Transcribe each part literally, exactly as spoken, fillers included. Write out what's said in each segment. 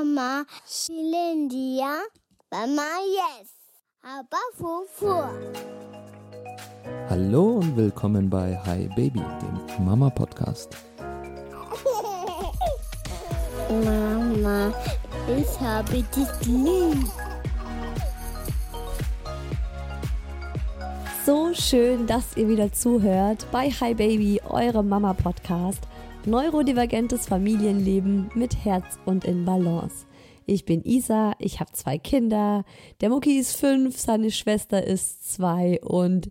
Mama Shilindia, Mama Yes, aber Fufu. Hallo und willkommen bei Hi Baby, dem Mama-Podcast. Mama, ich habe dich lieb. So schön, dass ihr wieder zuhört bei Hi Baby, eurem Mama-Podcast. Neurodivergentes Familienleben mit Herz und in Balance. Ich bin Isa, ich habe zwei Kinder, der Mucki ist fünf, seine Schwester ist zwei und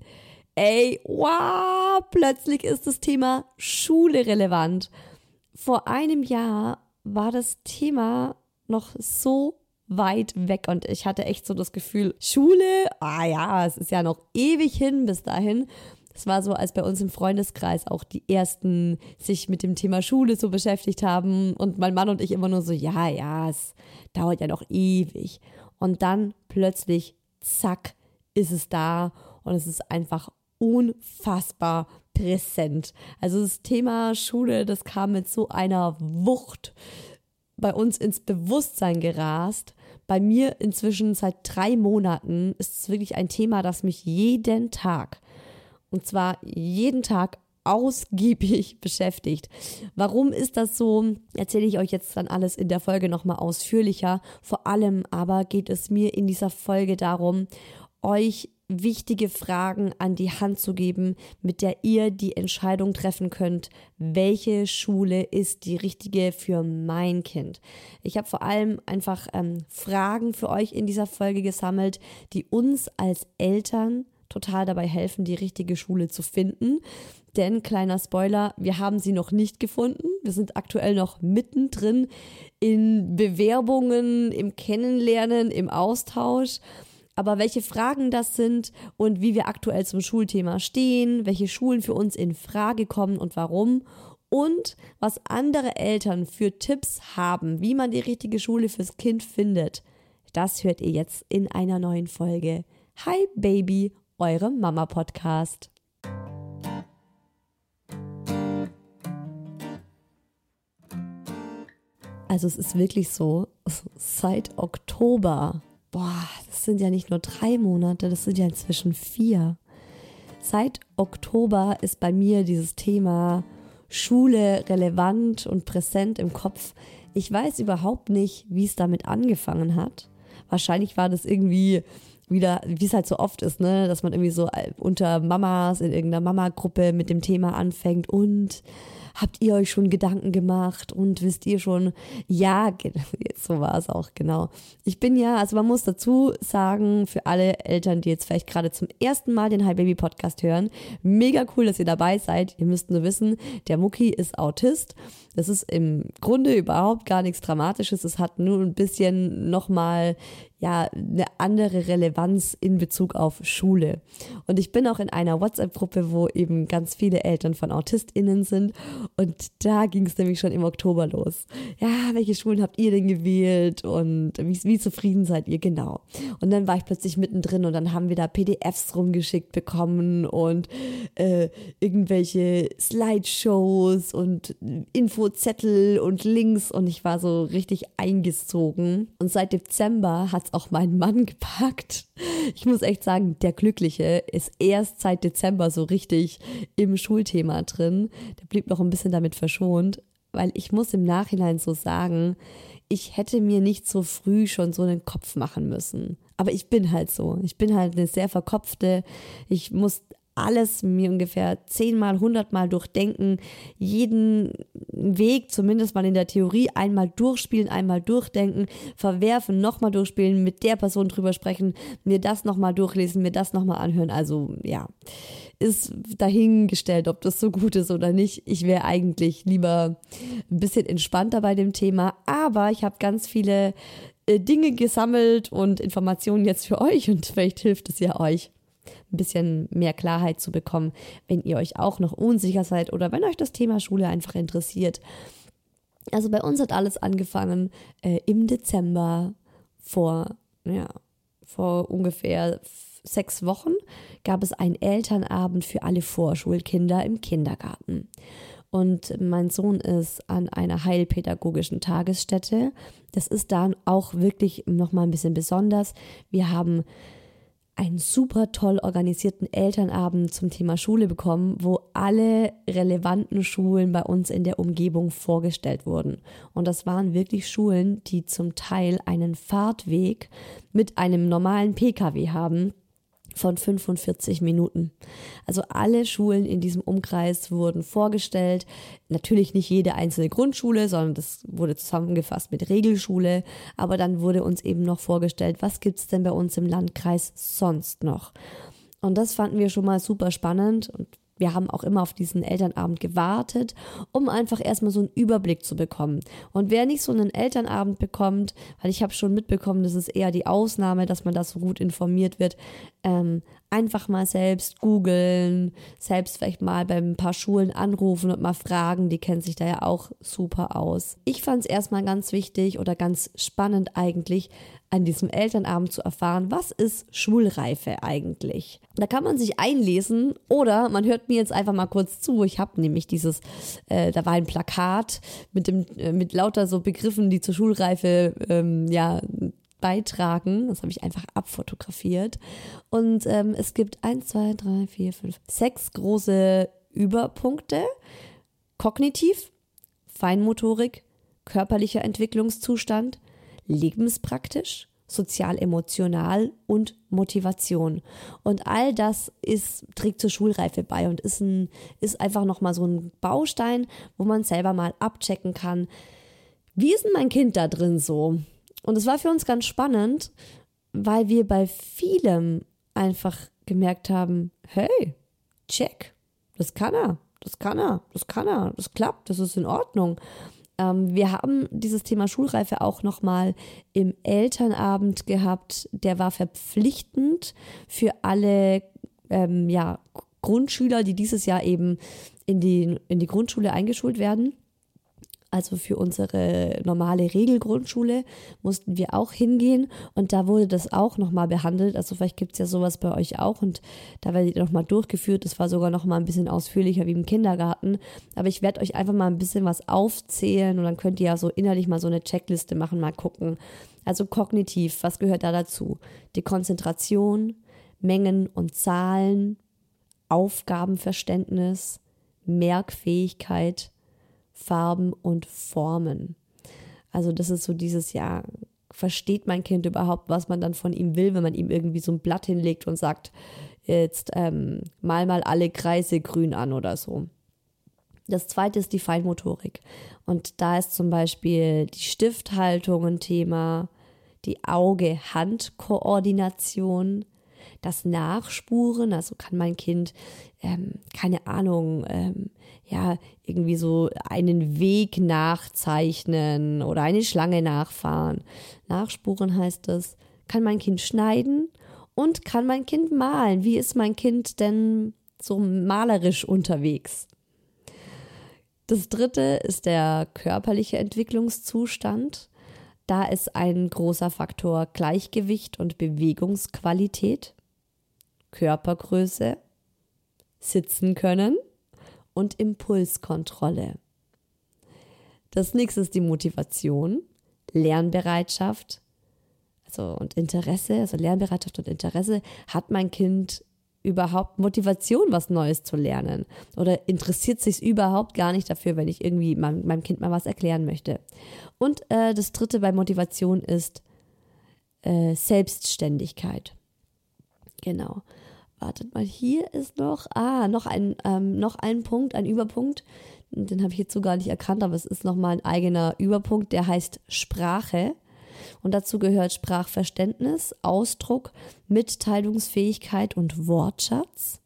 ey, wow, plötzlich ist das Thema Schule relevant. Vor einem Jahr war das Thema noch so weit weg und ich hatte echt so das Gefühl, Schule, ah ja, es ist ja noch ewig hin bis dahin. Es war so, als bei uns im Freundeskreis auch die ersten sich mit dem Thema Schule so beschäftigt haben und mein Mann und ich immer nur so, ja, ja, es dauert ja noch ewig. Und dann plötzlich, zack, ist es da und es ist einfach unfassbar präsent. Also das Thema Schule, das kam mit so einer Wucht bei uns ins Bewusstsein gerast. Bei mir inzwischen seit drei Monaten ist es wirklich ein Thema, das mich jeden Tag, und zwar jeden Tag ausgiebig beschäftigt. Warum ist das so? Erzähle ich euch jetzt dann alles in der Folge nochmal ausführlicher. Vor allem aber geht es mir in dieser Folge darum, euch wichtige Fragen an die Hand zu geben, mit der ihr die Entscheidung treffen könnt, welche Schule ist die richtige für mein Kind. Ich habe vor allem einfach ähm, Fragen für euch in dieser Folge gesammelt, die uns als Eltern total dabei helfen, die richtige Schule zu finden. Denn, kleiner Spoiler, wir haben sie noch nicht gefunden. Wir sind aktuell noch mittendrin in Bewerbungen, im Kennenlernen, im Austausch. Aber welche Fragen das sind und wie wir aktuell zum Schulthema stehen, welche Schulen für uns in Frage kommen und warum und was andere Eltern für Tipps haben, wie man die richtige Schule fürs Kind findet, das hört ihr jetzt in einer neuen Folge. Hi Baby, eurem Mama-Podcast. Also es ist wirklich so, seit Oktober, boah, das sind ja nicht nur drei Monate, das sind ja inzwischen vier. Seit Oktober ist bei mir dieses Thema Schule relevant und präsent im Kopf. Ich weiß überhaupt nicht, wie es damit angefangen hat. Wahrscheinlich war das irgendwie wieder, wie es halt so oft ist, ne, dass man irgendwie so unter Mamas in irgendeiner Mama-Gruppe mit dem Thema anfängt und habt ihr euch schon Gedanken gemacht und wisst ihr schon, ja, so war es auch, genau. Ich bin ja, also man muss dazu sagen, für alle Eltern, die jetzt vielleicht gerade zum ersten Mal den Hi Baby Podcast hören, mega cool, dass ihr dabei seid. Ihr müsst nur wissen, der Mucki ist Autist. Das ist im Grunde überhaupt gar nichts Dramatisches. Es hat nur ein bisschen nochmal, ja, eine andere Relevanz in Bezug auf Schule. Und ich bin auch in einer WhatsApp-Gruppe, wo eben ganz viele Eltern von AutistInnen sind. Und da ging es nämlich schon im Oktober los. Ja, welche Schulen habt ihr denn gewählt und wie, wie zufrieden seid ihr? Genau. Und dann war ich plötzlich mittendrin und dann haben wir da P D Fs rumgeschickt bekommen und äh, irgendwelche Slideshows und Infozettel und Links und ich war so richtig eingezogen. Und seit Dezember hat es auch mein Mann gepackt. Ich muss echt sagen, der Glückliche ist erst seit Dezember so richtig im Schulthema drin. Der blieb noch ein bisschen damit verschont, weil ich muss im Nachhinein so sagen, ich hätte mir nicht so früh schon so einen Kopf machen müssen. Aber ich bin halt so. Ich bin halt eine sehr verkopfte. Ich muss alles mir ungefähr zehnmal, hundertmal durchdenken, jeden Weg, zumindest mal in der Theorie, einmal durchspielen, einmal durchdenken, verwerfen, nochmal durchspielen, mit der Person drüber sprechen, mir das nochmal durchlesen, mir das nochmal anhören. Also ja, ist dahingestellt, ob das so gut ist oder nicht. Ich wäre eigentlich lieber ein bisschen entspannter bei dem Thema, aber ich habe ganz viele äh, Dinge gesammelt und Informationen jetzt für euch und vielleicht hilft es ja euch, ein bisschen mehr Klarheit zu bekommen, wenn ihr euch auch noch unsicher seid oder wenn euch das Thema Schule einfach interessiert. Also bei uns hat alles angefangen äh, im Dezember vor, ja, vor ungefähr sechs Wochen gab es einen Elternabend für alle Vorschulkinder im Kindergarten. und mein Sohn ist an einer heilpädagogischen Tagesstätte. Das ist dann auch wirklich nochmal ein bisschen besonders. Wir haben einen super toll organisierten Elternabend zum Thema Schule bekommen, wo alle relevanten Schulen bei uns in der Umgebung vorgestellt wurden. Und das waren wirklich Schulen, die zum Teil einen Fahrtweg mit einem normalen P K W haben von fünfundvierzig Minuten. Also alle Schulen in diesem Umkreis wurden vorgestellt. Natürlich nicht jede einzelne Grundschule, sondern das wurde zusammengefasst mit Regelschule. Aber dann wurde uns eben noch vorgestellt, was gibt es denn bei uns im Landkreis sonst noch? Und das fanden wir schon mal super spannend und wir haben auch immer auf diesen Elternabend gewartet, um einfach erstmal so einen Überblick zu bekommen. Und wer nicht so einen Elternabend bekommt, weil ich habe schon mitbekommen, das ist eher die Ausnahme, dass man da so gut informiert wird, ähm, einfach mal selbst googeln, selbst vielleicht mal bei ein paar Schulen anrufen und mal fragen, die kennen sich da ja auch super aus. Ich fand es erstmal ganz wichtig oder ganz spannend eigentlich, an diesem Elternabend zu erfahren, was ist Schulreife eigentlich? Da kann man sich einlesen oder man hört mir jetzt einfach mal kurz zu. Ich habe nämlich dieses, äh, da war ein Plakat mit dem äh, mit lauter so Begriffen, die zur Schulreife ähm, ja beitragen. Das habe ich einfach abfotografiert. Und ähm, es gibt eins, zwei, drei, vier, fünf, sechs große Überpunkte. Kognitiv, Feinmotorik, körperlicher Entwicklungszustand, lebenspraktisch, sozial-emotional und Motivation. Und all das ist, trägt zur Schulreife bei und ist, ein, ist einfach nochmal so ein Baustein, wo man selber mal abchecken kann, wie ist denn mein Kind da drin so? Und es war für uns ganz spannend, weil wir bei vielem einfach gemerkt haben, hey, check, das kann er, das kann er, das kann er, das klappt, das ist in Ordnung. Wir haben dieses Thema Schulreife auch nochmal im Elternabend gehabt. Der war verpflichtend für alle ähm, ja, Grundschüler, die dieses Jahr eben in die, in die Grundschule eingeschult werden. Also für unsere normale Regelgrundschule mussten wir auch hingehen und da wurde das auch nochmal behandelt. Also vielleicht gibt es ja sowas bei euch auch und da werdet ihr nochmal durchgeführt. Das war sogar nochmal ein bisschen ausführlicher wie im Kindergarten. Aber ich werde euch einfach mal ein bisschen was aufzählen und dann könnt ihr ja so innerlich mal so eine Checkliste machen, mal gucken. Also kognitiv, was gehört da dazu? Die Konzentration, Mengen und Zahlen, Aufgabenverständnis, Merkfähigkeit, Farben und Formen. Also das ist so dieses Jahr, versteht mein Kind überhaupt, was man dann von ihm will, wenn man ihm irgendwie so ein Blatt hinlegt und sagt, jetzt ähm, mal mal alle Kreise grün an oder so. Das zweite ist die Feinmotorik. Und da ist zum Beispiel die Stifthaltung ein Thema, die Auge-Hand-Koordination, das Nachspuren, also kann mein Kind, ähm, keine Ahnung, ähm, ja, irgendwie so einen Weg nachzeichnen oder eine Schlange nachfahren. Nachspuren heißt das, kann mein Kind schneiden und kann mein Kind malen. Wie ist mein Kind denn so malerisch unterwegs? Das dritte ist der körperliche Entwicklungszustand. Da ist ein großer Faktor Gleichgewicht und Bewegungsqualität, Körpergröße, sitzen können und Impulskontrolle. Das nächste ist die Motivation, Lernbereitschaft also und Interesse, also Lernbereitschaft und Interesse. Hat mein Kind überhaupt Motivation, was Neues zu lernen? Oder interessiert sich überhaupt gar nicht dafür, wenn ich irgendwie mein, meinem Kind mal was erklären möchte? Und äh, das dritte bei Motivation ist äh, Selbstständigkeit. Genau. Wartet mal, hier ist noch, ah, noch ein, ähm, noch ein Punkt, ein Überpunkt. Den habe ich jetzt so gar nicht erkannt, aber es ist nochmal ein eigener Überpunkt, der heißt Sprache. Und dazu gehört Sprachverständnis, Ausdruck, Mitteilungsfähigkeit und Wortschatz.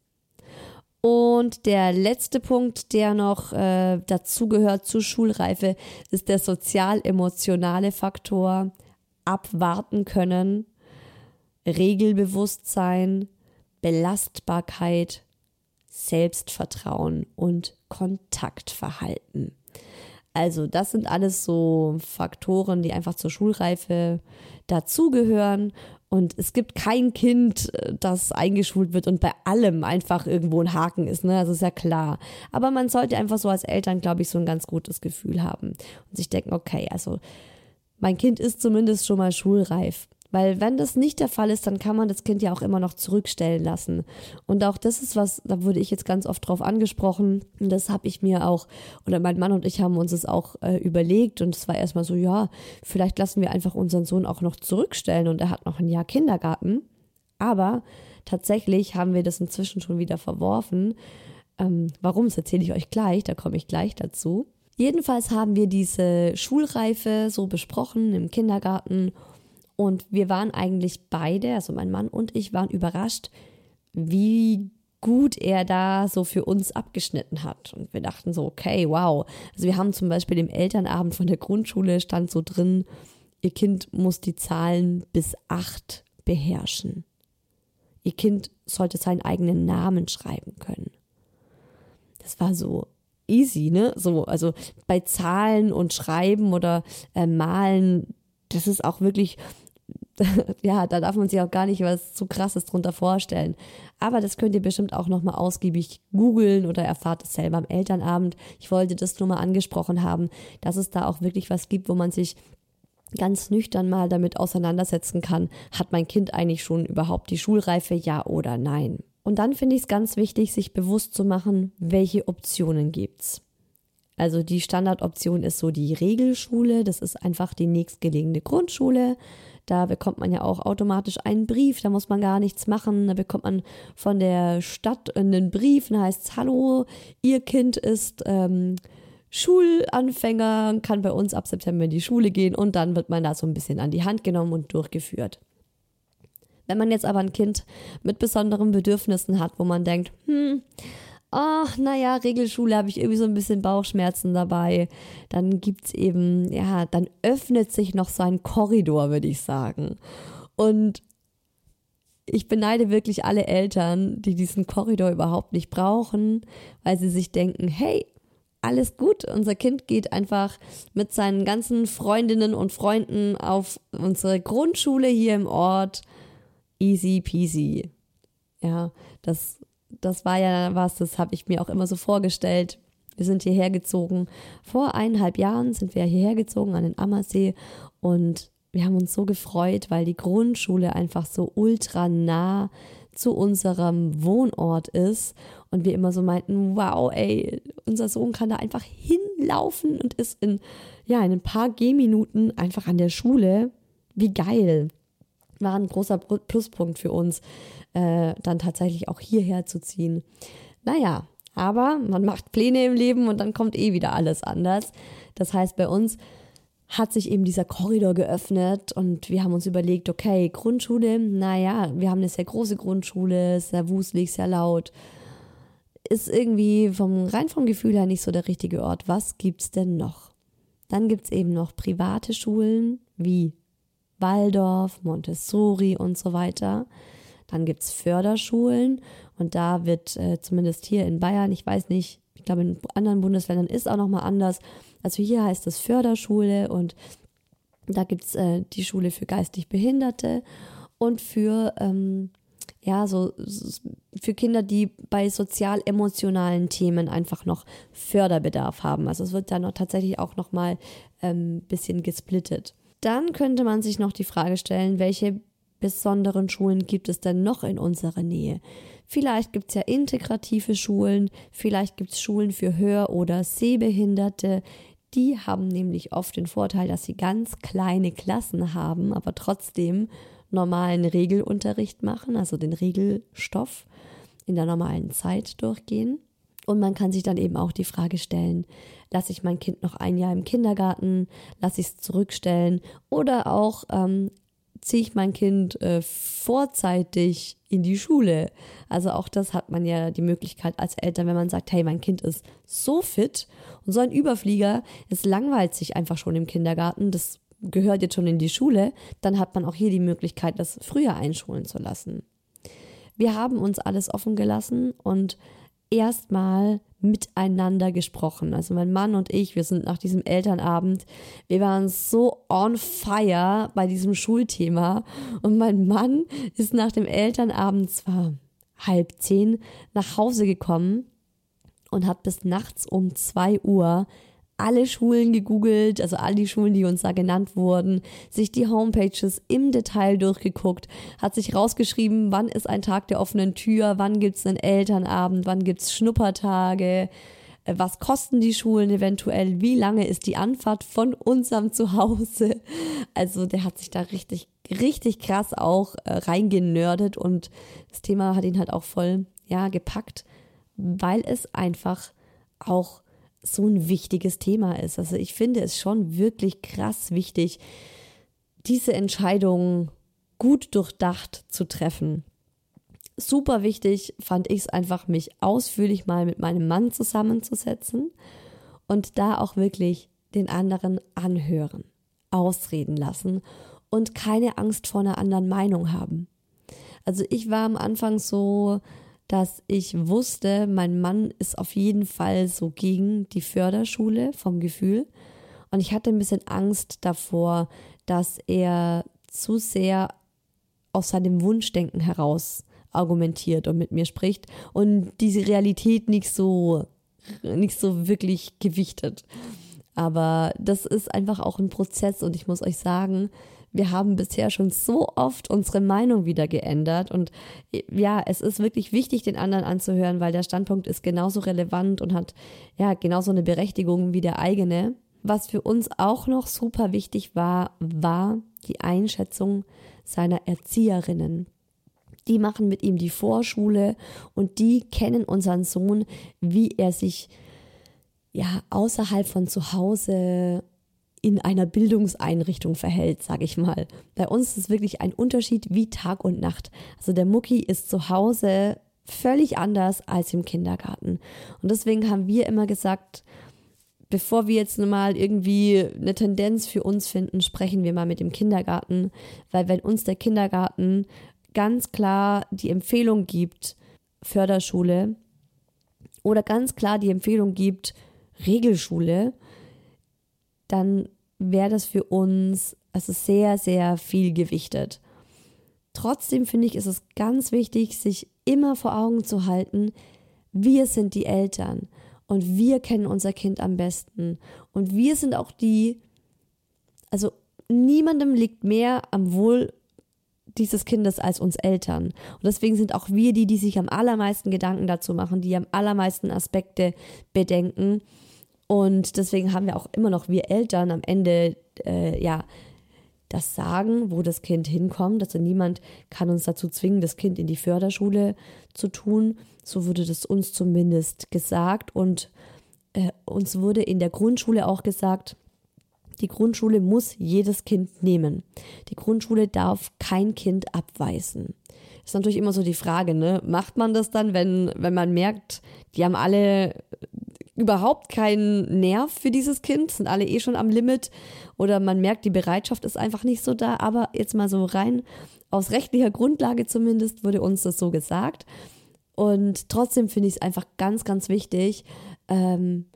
Und der letzte Punkt, der noch äh, dazu gehört zur Schulreife, ist der sozial-emotionale Faktor, abwarten können, Regelbewusstsein, Belastbarkeit, Selbstvertrauen und Kontaktverhalten. Also das sind alles so Faktoren, die einfach zur Schulreife dazugehören Und es gibt kein Kind, das eingeschult wird und bei allem einfach irgendwo ein Haken ist, ne? Also ist ja klar. Aber man sollte einfach so als Eltern, glaube ich, so ein ganz gutes Gefühl haben und sich denken, okay, also mein Kind ist zumindest schon mal schulreif. Weil wenn das nicht der Fall ist, dann kann man das Kind ja auch immer noch zurückstellen lassen. Und auch das ist was, da wurde ich jetzt ganz oft drauf angesprochen. Und das habe ich mir auch, oder mein Mann und ich haben uns das auch äh, überlegt. Und es war erstmal so, ja, vielleicht lassen wir einfach unseren Sohn auch noch zurückstellen. Und er hat noch ein Jahr Kindergarten. Aber tatsächlich haben wir das inzwischen schon wieder verworfen. Ähm, warum, das erzähle ich euch gleich, da komme ich gleich dazu. Jedenfalls haben wir diese Schulreife so besprochen im Kindergarten. Und wir waren eigentlich beide, also mein Mann und ich, waren überrascht, wie gut er da so für uns abgeschnitten hat. Und wir dachten so, okay, wow. Also wir haben zum Beispiel im Elternabend von der Grundschule stand so drin, ihr Kind muss die Zahlen bis acht beherrschen. Ihr Kind sollte seinen eigenen Namen schreiben können. Das war so easy, ne? So, also bei Zahlen und Schreiben oder äh, Malen, das ist auch wirklich, ja, da darf man sich auch gar nicht was zu Krasses drunter vorstellen. Aber das könnt ihr bestimmt auch nochmal ausgiebig googeln oder erfahrt es selber am Elternabend. Ich wollte das nur mal angesprochen haben, dass es da auch wirklich was gibt, wo man sich ganz nüchtern mal damit auseinandersetzen kann. Hat mein Kind eigentlich schon überhaupt die Schulreife, ja oder nein? Und dann finde ich es ganz wichtig, sich bewusst zu machen, welche Optionen gibt's. Also die Standardoption ist so die Regelschule, das ist einfach die nächstgelegene Grundschule. Da bekommt man ja auch automatisch einen Brief, da muss man gar nichts machen. Da bekommt man von der Stadt einen Brief, da heißt es, hallo, Ihr Kind ist ähm, Schulanfänger, kann bei uns ab September in die Schule gehen und dann wird man da so ein bisschen an die Hand genommen und durchgeführt. Wenn man jetzt aber ein Kind mit besonderen Bedürfnissen hat, wo man denkt, hm, ach, naja, Regelschule habe ich irgendwie so ein bisschen Bauchschmerzen dabei. Dann gibt's eben, ja, dann öffnet sich noch so ein Korridor, würde ich sagen. Und ich beneide wirklich alle Eltern, die diesen Korridor überhaupt nicht brauchen, weil sie sich denken, hey, alles gut, unser Kind geht einfach mit seinen ganzen Freundinnen und Freunden auf unsere Grundschule hier im Ort. Easy peasy. Ja, das Das war ja was, das habe ich mir auch immer so vorgestellt. Wir sind hierher gezogen. Vor eineinhalb Jahren sind wir hierher gezogen an den Ammersee und wir haben uns so gefreut, weil die Grundschule einfach so ultra nah zu unserem Wohnort ist und wir immer so meinten, wow, ey, unser Sohn kann da einfach hinlaufen und ist in, ja, in ein paar Gehminuten einfach an der Schule. Wie geil. War ein großer Pluspunkt für uns, äh, dann tatsächlich auch hierher zu ziehen. Naja, aber man macht Pläne im Leben und dann kommt eh wieder alles anders. Das heißt, bei uns hat sich eben dieser Korridor geöffnet und wir haben uns überlegt, okay, Grundschule, naja, wir haben eine sehr große Grundschule, sehr wuselig, sehr laut. Ist irgendwie vom rein vom Gefühl her nicht so der richtige Ort. Was gibt's denn noch? Dann gibt's eben noch private Schulen wie Waldorf, Montessori und so weiter. Dann gibt es Förderschulen und da wird äh, zumindest hier in Bayern, ich weiß nicht, ich glaube in anderen Bundesländern ist auch nochmal anders. Also hier heißt es Förderschule und da gibt es äh, die Schule für geistig Behinderte und für, ähm, ja, so, für Kinder, die bei sozial-emotionalen Themen einfach noch Förderbedarf haben. Also es wird da noch tatsächlich auch nochmal ein ähm, bisschen gesplittet. Dann könnte man sich noch die Frage stellen, welche besonderen Schulen gibt es denn noch in unserer Nähe? Vielleicht gibt es ja integrative Schulen, vielleicht gibt es Schulen für Hör- oder Sehbehinderte. Die haben nämlich oft den Vorteil, dass sie ganz kleine Klassen haben, aber trotzdem normalen Regelunterricht machen, also den Regelstoff in der normalen Zeit durchgehen. Und man kann sich dann eben auch die Frage stellen, lasse ich mein Kind noch ein Jahr im Kindergarten, lasse ich es zurückstellen oder auch ähm, ziehe ich mein Kind äh, vorzeitig in die Schule. Also auch das hat man ja die Möglichkeit als Eltern, wenn man sagt, hey, mein Kind ist so fit und so ein Überflieger, es langweilt sich einfach schon im Kindergarten, das gehört jetzt schon in die Schule, dann hat man auch hier die Möglichkeit, das früher einschulen zu lassen. Wir haben uns alles offen gelassen und erstmal miteinander gesprochen. Also mein Mann und ich, wir sind nach diesem Elternabend, wir waren so on fire bei diesem Schulthema und mein Mann ist nach dem Elternabend zwar halb zehn nach Hause gekommen und hat bis nachts um zwei Uhr alle Schulen gegoogelt, also all die Schulen, die uns da genannt wurden, sich die Homepages im Detail durchgeguckt, hat sich rausgeschrieben, wann ist ein Tag der offenen Tür, wann gibt's einen Elternabend, wann gibt's Schnuppertage, was kosten die Schulen eventuell, wie lange ist die Anfahrt von unserem Zuhause. Also der hat sich da richtig, richtig krass auch äh, reingenördet und das Thema hat ihn halt auch voll, ja, gepackt, weil es einfach auch so ein wichtiges Thema ist. Also ich finde es schon wirklich krass wichtig, diese Entscheidung gut durchdacht zu treffen. Super wichtig fand ich es einfach, mich ausführlich mal mit meinem Mann zusammenzusetzen und da auch wirklich den anderen anhören, ausreden lassen und keine Angst vor einer anderen Meinung haben. Also ich war am Anfang so, dass ich wusste, mein Mann ist auf jeden Fall so gegen die Förderschule vom Gefühl. Und ich hatte ein bisschen Angst davor, dass er zu sehr aus seinem Wunschdenken heraus argumentiert und mit mir spricht und diese Realität nicht so, nicht so wirklich gewichtet. Aber das ist einfach auch ein Prozess und ich muss euch sagen, wir haben bisher schon so oft unsere Meinung wieder geändert und ja, es ist wirklich wichtig, den anderen anzuhören, weil der Standpunkt ist genauso relevant und hat ja genauso eine Berechtigung wie der eigene. Was für uns auch noch super wichtig war, war die Einschätzung seiner Erzieherinnen. Die machen mit ihm die Vorschule und die kennen unseren Sohn, wie er sich ja außerhalb von zu Hause in einer Bildungseinrichtung verhält, sage ich mal. Bei uns ist es wirklich ein Unterschied wie Tag und Nacht. Also der Mucki ist zu Hause völlig anders als im Kindergarten. Und deswegen haben wir immer gesagt, bevor wir jetzt mal irgendwie eine Tendenz für uns finden, sprechen wir mal mit dem Kindergarten, weil wenn uns der Kindergarten ganz klar die Empfehlung gibt, Förderschule, oder ganz klar die Empfehlung gibt, Regelschule, dann wäre das für uns also sehr, sehr viel gewichtet. Trotzdem finde ich, ist es ganz wichtig, sich immer vor Augen zu halten, wir sind die Eltern und wir kennen unser Kind am besten und wir sind auch die, also niemandem liegt mehr am Wohl dieses Kindes als uns Eltern. Und deswegen sind auch wir die, die sich am allermeisten Gedanken dazu machen, die am allermeisten Aspekte bedenken. Und deswegen haben wir auch immer noch wir Eltern am Ende äh, ja das Sagen, wo das Kind hinkommt. Also niemand kann uns dazu zwingen, das Kind in die Förderschule zu tun. So wurde das uns zumindest gesagt. Und äh, uns wurde in der Grundschule auch gesagt, die Grundschule muss jedes Kind nehmen. Die Grundschule darf kein Kind abweisen. Das ist natürlich immer so die Frage, ne? Macht man das dann, wenn, wenn man merkt, die haben alle überhaupt keinen Nerv für dieses Kind, sind alle eh schon am Limit oder man merkt, die Bereitschaft ist einfach nicht so da, aber jetzt mal so rein aus rechtlicher Grundlage zumindest wurde uns das so gesagt und trotzdem finde ich es einfach ganz, ganz wichtig, ähm,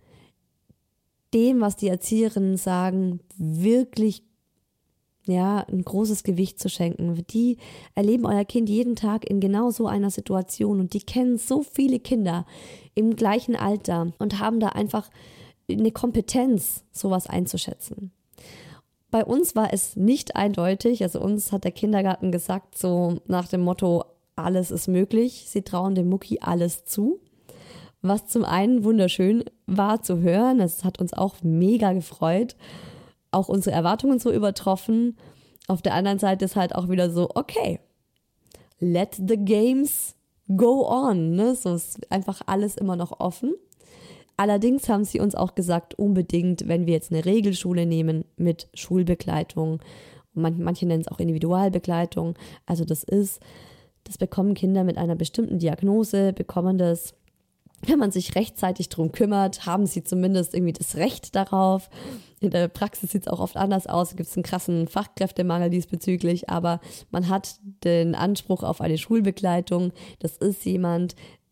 dem, was die Erzieherinnen sagen, wirklich ja, ein großes Gewicht zu schenken. Die erleben euer Kind jeden Tag in genau so einer Situation und die kennen so viele Kinder im gleichen Alter und haben da einfach eine Kompetenz, sowas einzuschätzen. Bei uns war es nicht eindeutig, also uns hat der Kindergarten gesagt, so nach dem Motto, alles ist möglich, sie trauen dem Mucki alles zu. Was zum einen wunderschön war zu hören, es hat uns auch mega gefreut, auch unsere Erwartungen so übertroffen. Auf der anderen Seite ist halt auch wieder so, okay, let the games go on, ne? So ist einfach alles immer noch offen. Allerdings haben sie uns auch gesagt, unbedingt, wenn wir jetzt eine Regelschule nehmen mit Schulbegleitung, manche nennen es auch Individualbegleitung, also das ist, das bekommen Kinder mit einer bestimmten Diagnose, bekommen das, wenn man sich rechtzeitig drum kümmert, haben sie zumindest irgendwie das Recht darauf. In der Praxis sieht es auch oft anders aus, es gibt einen krassen Fachkräftemangel diesbezüglich, aber man hat den Anspruch auf eine Schulbegleitung. Das ist jemand,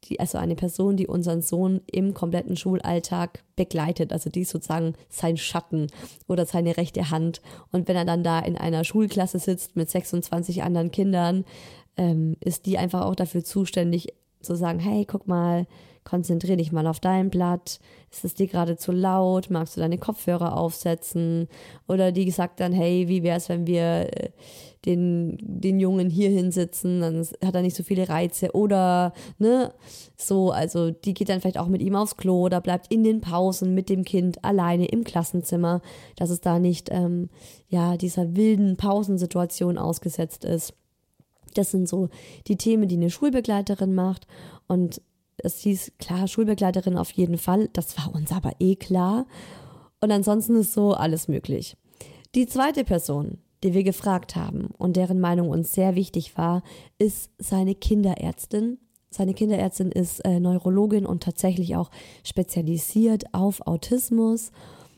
die, also eine Person, die unseren Sohn im kompletten Schulalltag begleitet. Also die ist sozusagen sein Schatten oder seine rechte Hand. Und wenn er dann da in einer Schulklasse sitzt mit sechsundzwanzig anderen Kindern, ähm, ist die einfach auch dafür zuständig, zu sagen, hey, guck mal, konzentrier dich mal auf dein Blatt. Ist es dir gerade zu laut? Magst du deine Kopfhörer aufsetzen? Oder die sagt dann, hey, wie wäre es, wenn wir den, den Jungen hier hinsitzen? Dann hat er nicht so viele Reize. Oder, ne, so, also die geht dann vielleicht auch mit ihm aufs Klo oder bleibt in den Pausen mit dem Kind alleine im Klassenzimmer, dass es da nicht, ähm, ja, dieser wilden Pausensituation ausgesetzt ist. Das sind so die Themen, die eine Schulbegleiterin macht. Und es hieß, klar, Schulbegleiterin auf jeden Fall. Das war uns aber eh klar. Und ansonsten ist so alles möglich. Die zweite Person, die wir gefragt haben und deren Meinung uns sehr wichtig war, ist seine Kinderärztin. Seine Kinderärztin ist äh, Neurologin und tatsächlich auch spezialisiert auf Autismus.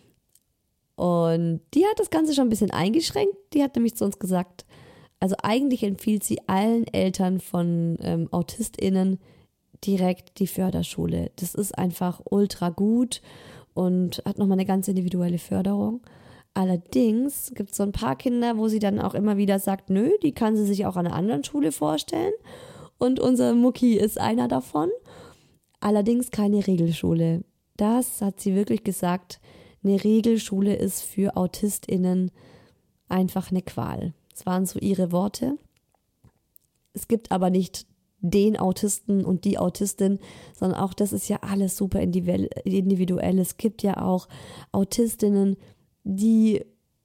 Und die hat das Ganze schon ein bisschen eingeschränkt. Die hat nämlich zu uns gesagt, also eigentlich empfiehlt sie allen Eltern von ähm, AutistInnen direkt die Förderschule. Das ist einfach ultra gut und hat nochmal eine ganz individuelle Förderung. Allerdings gibt es so ein paar Kinder, wo sie dann auch immer wieder sagt, nö, die kann sie sich auch an einer anderen Schule vorstellen. Und unser Mucki ist einer davon. Allerdings keine Regelschule. Das hat sie wirklich gesagt, eine Regelschule ist für AutistInnen einfach eine Qual. Das waren so ihre Worte. Es gibt aber nicht den Autisten und die Autistin, sondern auch das ist ja alles super individuell. Es gibt ja auch Autistinnen, die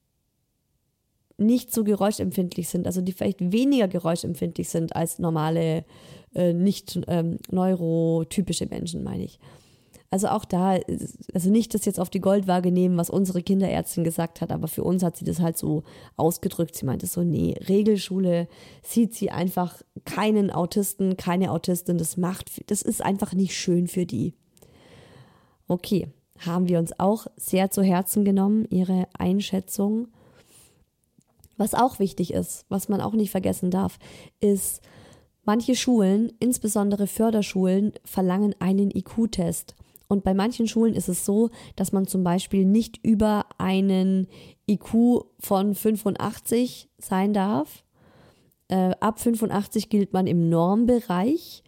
nicht so geräuschempfindlich sind, also die vielleicht weniger geräuschempfindlich sind als normale, äh, nicht ähm, neurotypische Menschen, meine ich. Also auch da, also nicht das jetzt auf die Goldwaage nehmen, was unsere Kinderärztin gesagt hat, aber für uns hat sie das halt so ausgedrückt. Sie meinte so, nee, Regelschule sieht sie einfach keinen Autisten, keine Autistin, das macht, das ist einfach nicht schön für die. Okay, haben wir uns auch sehr zu Herzen genommen, ihre Einschätzung. Was auch wichtig ist, was man auch nicht vergessen darf, ist, manche Schulen, insbesondere Förderschulen, verlangen einen I Q-Test. Und bei manchen Schulen ist es so, dass man zum Beispiel nicht über einen I Q von fünfundachtzig sein darf. Äh, ab fünfundachtzig gilt man im Normbereich.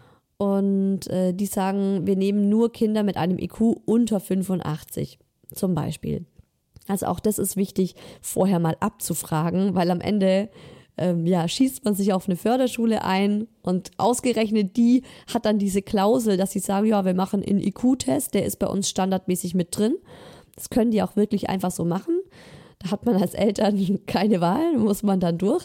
Und äh, die sagen, wir nehmen nur Kinder mit einem I Q unter fünfundachtzig zum Beispiel. Also auch das ist wichtig, vorher mal abzufragen, weil am Ende Ähm, ja, schießt man sich auf eine Förderschule ein und ausgerechnet die hat dann diese Klausel, dass sie sagen, ja, wir machen einen I Q-Test, der ist bei uns standardmäßig mit drin. Das können die auch wirklich einfach so machen. Da hat man als Eltern keine Wahl, muss man dann durch.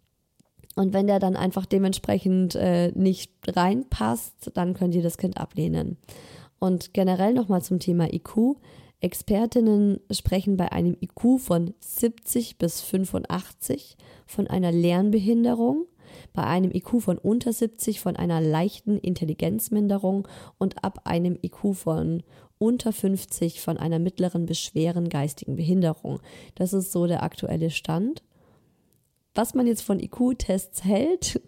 Und wenn der dann einfach dementsprechend äh, nicht reinpasst, dann könnt ihr das Kind ablehnen. Und generell nochmal zum Thema I Q. Expertinnen sprechen bei einem I Q von siebzig bis fünfundachtzig von einer Lernbehinderung, bei einem I Q von unter siebzig von einer leichten Intelligenzminderung und ab einem I Q von unter fünfzig von einer mittleren bis schweren geistigen Behinderung. Das ist so der aktuelle Stand. Was man jetzt von I Q-Tests hält,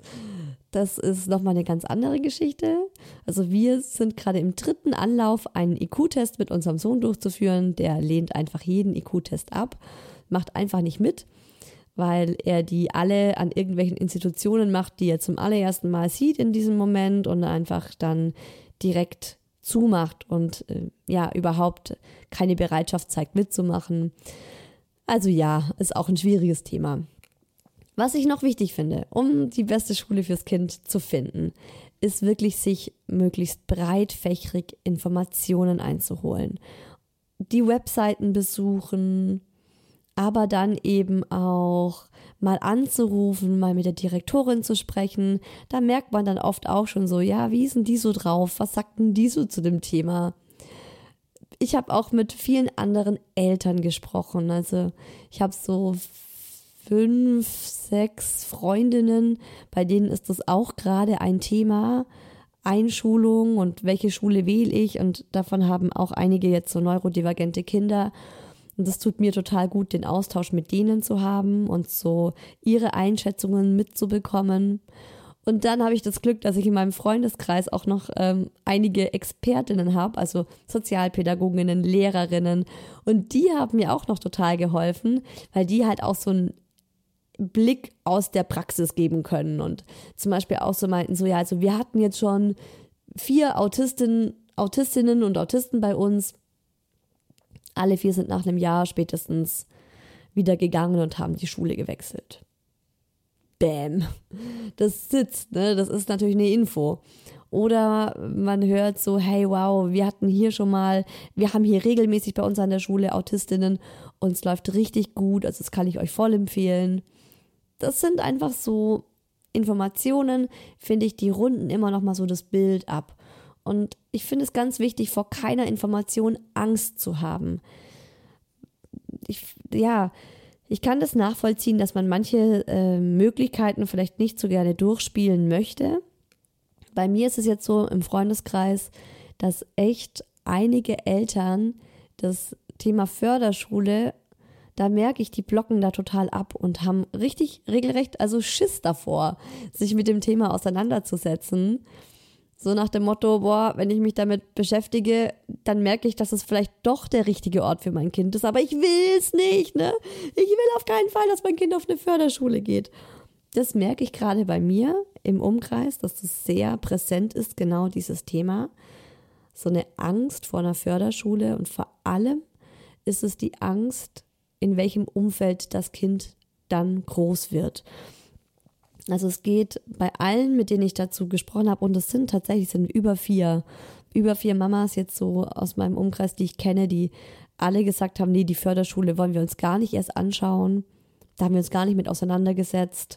das ist nochmal eine ganz andere Geschichte. Also wir sind gerade im dritten Anlauf, einen I Q-Test mit unserem Sohn durchzuführen. Der lehnt einfach jeden I Q-Test ab, macht einfach nicht mit, weil er die alle an irgendwelchen Institutionen macht, die er zum allerersten Mal sieht in diesem Moment und einfach dann direkt zumacht und äh, ja, überhaupt keine Bereitschaft zeigt mitzumachen. Also ja, ist auch ein schwieriges Thema. Was ich noch wichtig finde, um die beste Schule fürs Kind zu finden, ist wirklich, sich möglichst breitfächrig Informationen einzuholen. Die Webseiten besuchen, aber dann eben auch mal anzurufen, mal mit der Direktorin zu sprechen. Da merkt man dann oft auch schon so, ja, wie ist denn die so drauf? Was sagt denn die so zu dem Thema? Ich habe auch mit vielen anderen Eltern gesprochen. Also ich habe so fünf, sechs Freundinnen, bei denen ist das auch gerade ein Thema, Einschulung und welche Schule wähle ich, und davon haben auch einige jetzt so neurodivergente Kinder, und das tut mir total gut, den Austausch mit denen zu haben und so ihre Einschätzungen mitzubekommen. Und dann habe ich das Glück, dass ich in meinem Freundeskreis auch noch ähm, einige Expertinnen habe, also Sozialpädagoginnen, Lehrerinnen. Und die haben mir auch noch total geholfen, weil die halt auch so einen Blick aus der Praxis geben können. Und zum Beispiel auch so meinten, so ja, also wir hatten jetzt schon vier Autistinnen, Autistinnen und Autisten bei uns. Alle vier sind nach einem Jahr spätestens wieder gegangen und haben die Schule gewechselt. Bäm. Das sitzt, ne? Das ist natürlich eine Info. Oder man hört so, hey, wow, wir hatten hier schon mal, wir haben hier regelmäßig bei uns an der Schule Autistinnen und es läuft richtig gut, also das kann ich euch voll empfehlen. Das sind einfach so Informationen, finde ich, die runden immer noch mal so das Bild ab. Und ich finde es ganz wichtig, vor keiner Information Angst zu haben. Ich, ja, ich kann das nachvollziehen, dass man manche äh, Möglichkeiten vielleicht nicht so gerne durchspielen möchte. Bei mir ist es jetzt so im Freundeskreis, dass echt einige Eltern das Thema Förderschule, da merke ich, die blocken da total ab und haben richtig regelrecht, also Schiss davor, sich mit dem Thema auseinanderzusetzen. So nach dem Motto, boah, wenn ich mich damit beschäftige, dann merke ich, dass es vielleicht doch der richtige Ort für mein Kind ist. Aber ich will es nicht, ne? Ich will auf keinen Fall, dass mein Kind auf eine Förderschule geht. Das merke ich gerade bei mir im Umkreis, dass das sehr präsent ist, genau dieses Thema. So eine Angst vor einer Förderschule und vor allem ist es die Angst, in welchem Umfeld das Kind dann groß wird. Also es geht bei allen, mit denen ich dazu gesprochen habe, und es sind tatsächlich sind über vier, über vier Mamas jetzt so aus meinem Umkreis, die ich kenne, die alle gesagt haben, nee, die Förderschule wollen wir uns gar nicht erst anschauen. Da haben wir uns gar nicht mit auseinandergesetzt,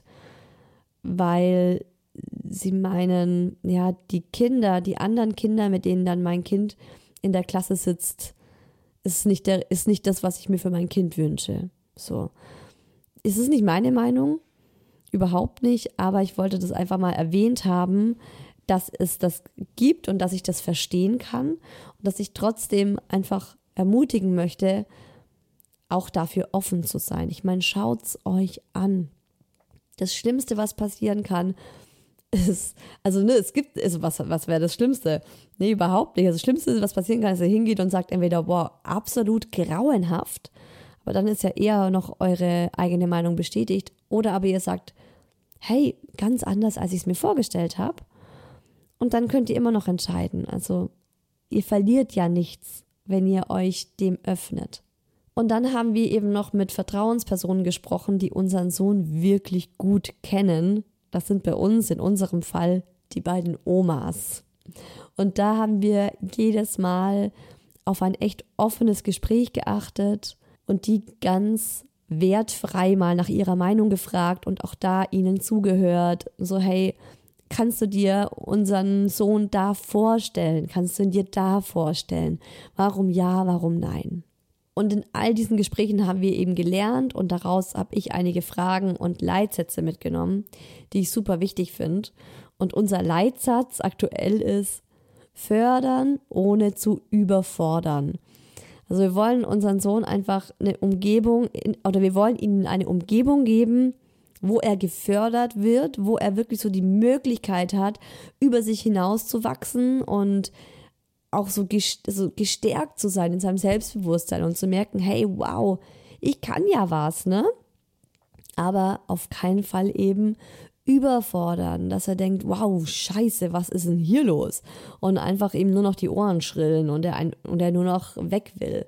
weil sie meinen, ja, die Kinder, die anderen Kinder, mit denen dann mein Kind in der Klasse sitzt, ist nicht der, ist nicht das, was ich mir für mein Kind wünsche. So. Ist es nicht meine Meinung? Überhaupt nicht, aber ich wollte das einfach mal erwähnt haben, dass es das gibt und dass ich das verstehen kann und dass ich trotzdem einfach ermutigen möchte, auch dafür offen zu sein. Ich meine, schaut's euch an. Das Schlimmste, was passieren kann, ist, also ne, es gibt, also was, was wäre das Schlimmste? Nee, überhaupt nicht. Also das Schlimmste, was passieren kann, ist, dass er hingeht und sagt entweder, boah, absolut grauenhaft, aber dann ist ja eher noch eure eigene Meinung bestätigt. Oder aber ihr sagt, hey, ganz anders, als ich es mir vorgestellt habe. Und dann könnt ihr immer noch entscheiden. Also ihr verliert ja nichts, wenn ihr euch dem öffnet. Und dann haben wir eben noch mit Vertrauenspersonen gesprochen, die unseren Sohn wirklich gut kennen. Das sind bei uns in unserem Fall die beiden Omas. Und da haben wir jedes Mal auf ein echt offenes Gespräch geachtet und die ganz wertfrei mal nach ihrer Meinung gefragt und auch da ihnen zugehört. So, hey, kannst du dir unseren Sohn da vorstellen? Kannst du ihn dir da vorstellen? Warum ja, warum nein? Und in all diesen Gesprächen haben wir eben gelernt und daraus habe ich einige Fragen und Leitsätze mitgenommen, die ich super wichtig finde. Und unser Leitsatz aktuell ist, fördern ohne zu überfordern. Also wir wollen unseren Sohn einfach eine Umgebung, oder wir wollen ihnen eine Umgebung geben, wo er gefördert wird, wo er wirklich so die Möglichkeit hat, über sich hinaus zu wachsen und auch so gestärkt zu sein in seinem Selbstbewusstsein und zu merken, hey, wow, ich kann ja was, ne? Aber auf keinen Fall eben überfordern, dass er denkt, wow, scheiße, was ist denn hier los? Und einfach ihm nur noch die Ohren schrillen und er, ein, und er nur noch weg will.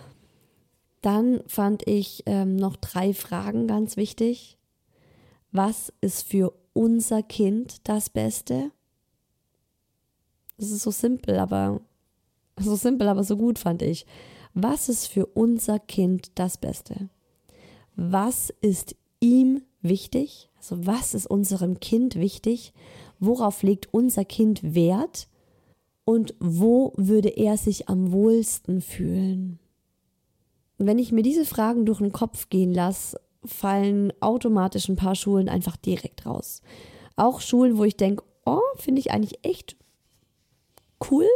Dann fand ich ähm, noch drei Fragen ganz wichtig. Was ist für unser Kind das Beste? Das ist so simpel, aber so simpel, aber so gut, fand ich. Was ist für unser Kind das Beste? Was ist ihm wichtig? Also was ist unserem Kind wichtig? Worauf legt unser Kind Wert? Und wo würde er sich am wohlsten fühlen? Und wenn ich mir diese Fragen durch den Kopf gehen lasse, fallen automatisch ein paar Schulen einfach direkt raus. Auch Schulen, wo ich denke, oh, finde ich eigentlich echt cool.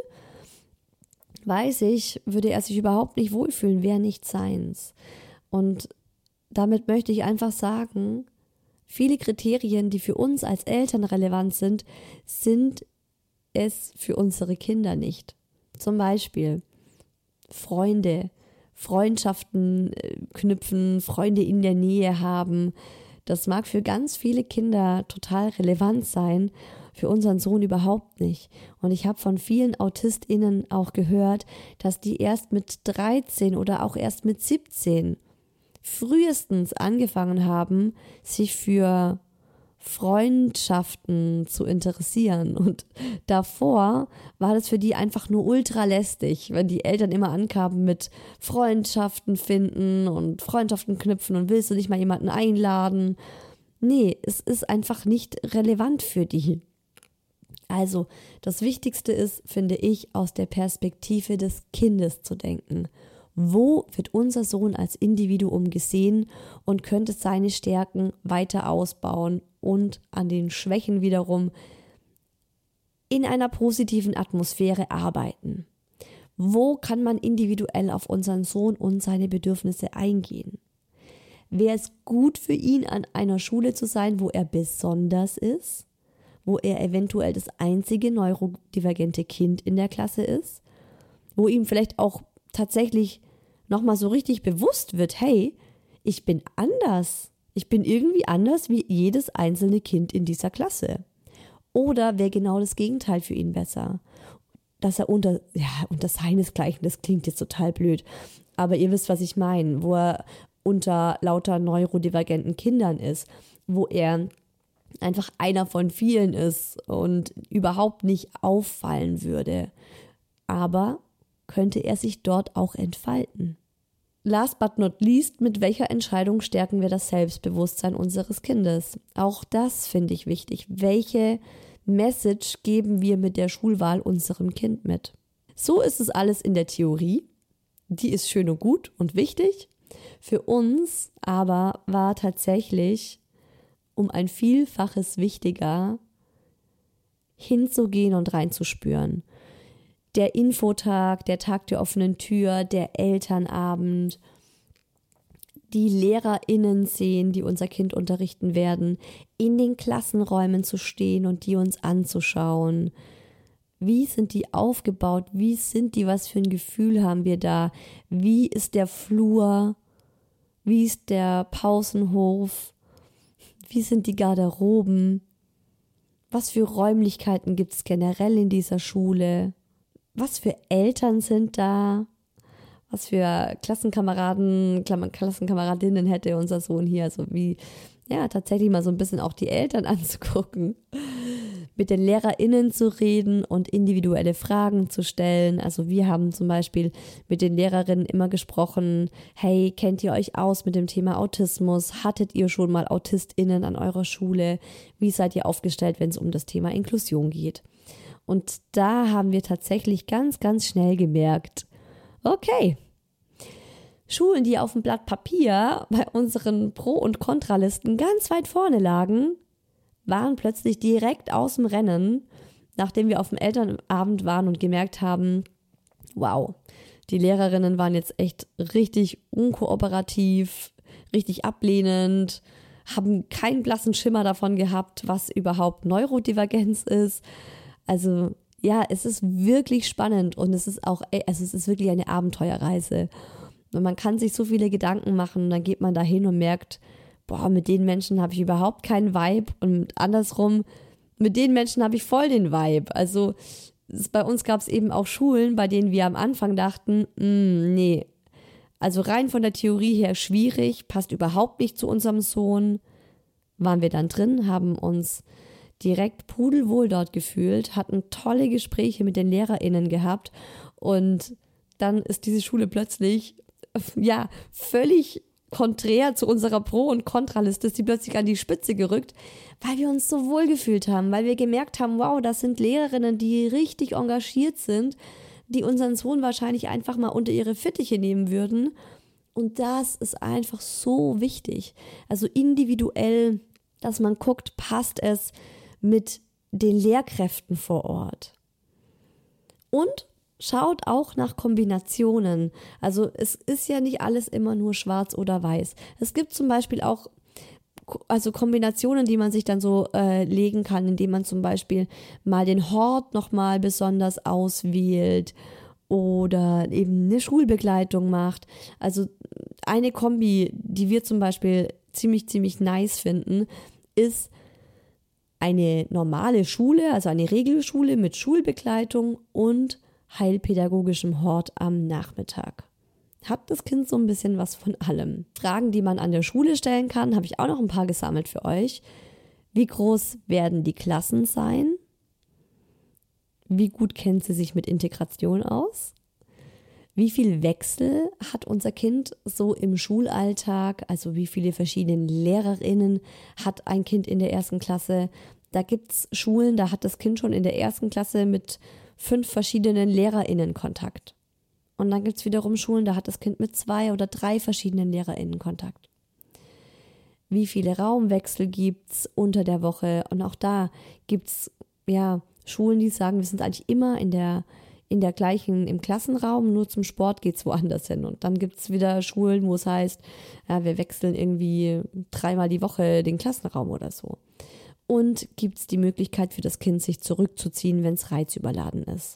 Weiß ich, würde er sich überhaupt nicht wohlfühlen, wäre nicht seins. Und damit möchte ich einfach sagen, Viele Kriterien, die für uns als Eltern relevant sind, sind es für unsere Kinder nicht. Zum Beispiel Freunde, Freundschaften knüpfen, Freunde in der Nähe haben. Das mag für ganz viele Kinder total relevant sein, für unseren Sohn überhaupt nicht. Und ich habe von vielen AutistInnen auch gehört, dass die erst mit dreizehn oder auch erst mit siebzehn frühestens angefangen haben, sich für Freundschaften zu interessieren. Und davor war das für die einfach nur ultra lästig, wenn die Eltern immer ankamen mit Freundschaften finden und Freundschaften knüpfen und willst du nicht mal jemanden einladen. Nee, es ist einfach nicht relevant für die. Also das Wichtigste ist, finde ich, aus der Perspektive des Kindes zu denken. Wo wird unser Sohn als Individuum gesehen und könnte seine Stärken weiter ausbauen und an den Schwächen wiederum in einer positiven Atmosphäre arbeiten? Wo kann man individuell auf unseren Sohn und seine Bedürfnisse eingehen? Wäre es gut für ihn, an einer Schule zu sein, wo er besonders ist? Wo er eventuell das einzige neurodivergente Kind in der Klasse ist? Wo ihm vielleicht auch tatsächlich nochmal so richtig bewusst wird, hey, ich bin anders. Ich bin irgendwie anders wie jedes einzelne Kind in dieser Klasse. Oder wäre genau das Gegenteil für ihn besser? Dass er unter, ja, unter seinesgleichen, das klingt jetzt total blöd, aber ihr wisst, was ich meine, wo er unter lauter neurodivergenten Kindern ist, wo er einfach einer von vielen ist und überhaupt nicht auffallen würde. Aber könnte er sich dort auch entfalten? Last but not least, mit welcher Entscheidung stärken wir das Selbstbewusstsein unseres Kindes? Auch das finde ich wichtig. Welche Message geben wir mit der Schulwahl unserem Kind mit? So ist es alles in der Theorie. Die ist schön und gut und wichtig. Für uns aber war tatsächlich um ein Vielfaches wichtiger, hinzugehen und reinzuspüren. Der Infotag, der Tag der offenen Tür, der Elternabend, die LehrerInnen sehen, die unser Kind unterrichten werden, in den Klassenräumen zu stehen und die uns anzuschauen. Wie sind die aufgebaut? Wie sind die? Was für ein Gefühl haben wir da? Wie ist der Flur? Wie ist der Pausenhof? Wie sind die Garderoben? Was für Räumlichkeiten gibt es generell in dieser Schule? Was für Eltern sind da? Was für Klassenkameraden, Klassenkameradinnen hätte unser Sohn hier? Also wie, ja, tatsächlich mal so ein bisschen auch die Eltern anzugucken. Mit den LehrerInnen zu reden und individuelle Fragen zu stellen. Also wir haben zum Beispiel mit den Lehrerinnen immer gesprochen, hey, kennt ihr euch aus mit dem Thema Autismus? Hattet ihr schon mal AutistInnen an eurer Schule? Wie seid ihr aufgestellt, wenn es um das Thema Inklusion geht? Und da haben wir tatsächlich ganz, ganz schnell gemerkt, okay, Schulen, die auf dem Blatt Papier bei unseren Pro- und Kontralisten ganz weit vorne lagen, waren plötzlich direkt aus dem Rennen, nachdem wir auf dem Elternabend waren und gemerkt haben, wow, die Lehrerinnen waren jetzt echt richtig unkooperativ, richtig ablehnend, haben keinen blassen Schimmer davon gehabt, was überhaupt Neurodivergenz ist. Also ja, es ist wirklich spannend und es ist auch, also es ist wirklich eine Abenteuerreise. Und man kann sich so viele Gedanken machen und dann geht man da hin und merkt, boah, mit den Menschen habe ich überhaupt keinen Vibe und andersrum, mit den Menschen habe ich voll den Vibe. Also es, bei uns gab es eben auch Schulen, bei denen wir am Anfang dachten, mh, nee, also rein von der Theorie her schwierig, passt überhaupt nicht zu unserem Sohn. Waren wir dann drin, haben uns direkt pudelwohl dort gefühlt, hatten tolle Gespräche mit den LehrerInnen gehabt und dann ist diese Schule plötzlich, ja, völlig konträr zu unserer Pro- und Kontraliste, ist die plötzlich an die Spitze gerückt, weil wir uns so wohl gefühlt haben, weil wir gemerkt haben, wow, das sind Lehrerinnen, die richtig engagiert sind, die unseren Sohn wahrscheinlich einfach mal unter ihre Fittiche nehmen würden. Und das ist einfach so wichtig. Also individuell, dass man guckt, passt es mit den Lehrkräften vor Ort. Und schaut auch nach Kombinationen. Also es ist ja nicht alles immer nur schwarz oder weiß. Es gibt zum Beispiel auch also Kombinationen, die man sich dann so äh, legen kann, indem man zum Beispiel mal den Hort nochmal besonders auswählt oder eben eine Schulbegleitung macht. Also eine Kombi, die wir zum Beispiel ziemlich, ziemlich nice finden, ist eine normale Schule, also eine Regelschule mit Schulbegleitung und heilpädagogischem Hort am Nachmittag. Hat das Kind so ein bisschen was von allem. Fragen, die man an der Schule stellen kann, habe ich auch noch ein paar gesammelt für euch. Wie groß werden die Klassen sein? Wie gut kennt sie sich mit Integration aus? Wie viel Wechsel hat unser Kind so im Schulalltag? Also wie viele verschiedene LehrerInnen hat ein Kind in der ersten Klasse? Da gibt es Schulen, da hat das Kind schon in der ersten Klasse mit fünf verschiedenen LehrerInnen Kontakt. Und dann gibt es wiederum Schulen, da hat das Kind mit zwei oder drei verschiedenen LehrerInnen Kontakt. Wie viele Raumwechsel gibt es unter der Woche? Und auch da gibt es ja, Schulen, die sagen, wir sind eigentlich immer in der, in der gleichen, im Klassenraum, nur zum Sport geht es woanders hin. Und dann gibt es wieder Schulen, wo es heißt, ja, wir wechseln irgendwie dreimal die Woche den Klassenraum oder so. Und gibt es die Möglichkeit für das Kind, sich zurückzuziehen, wenn es reizüberladen ist.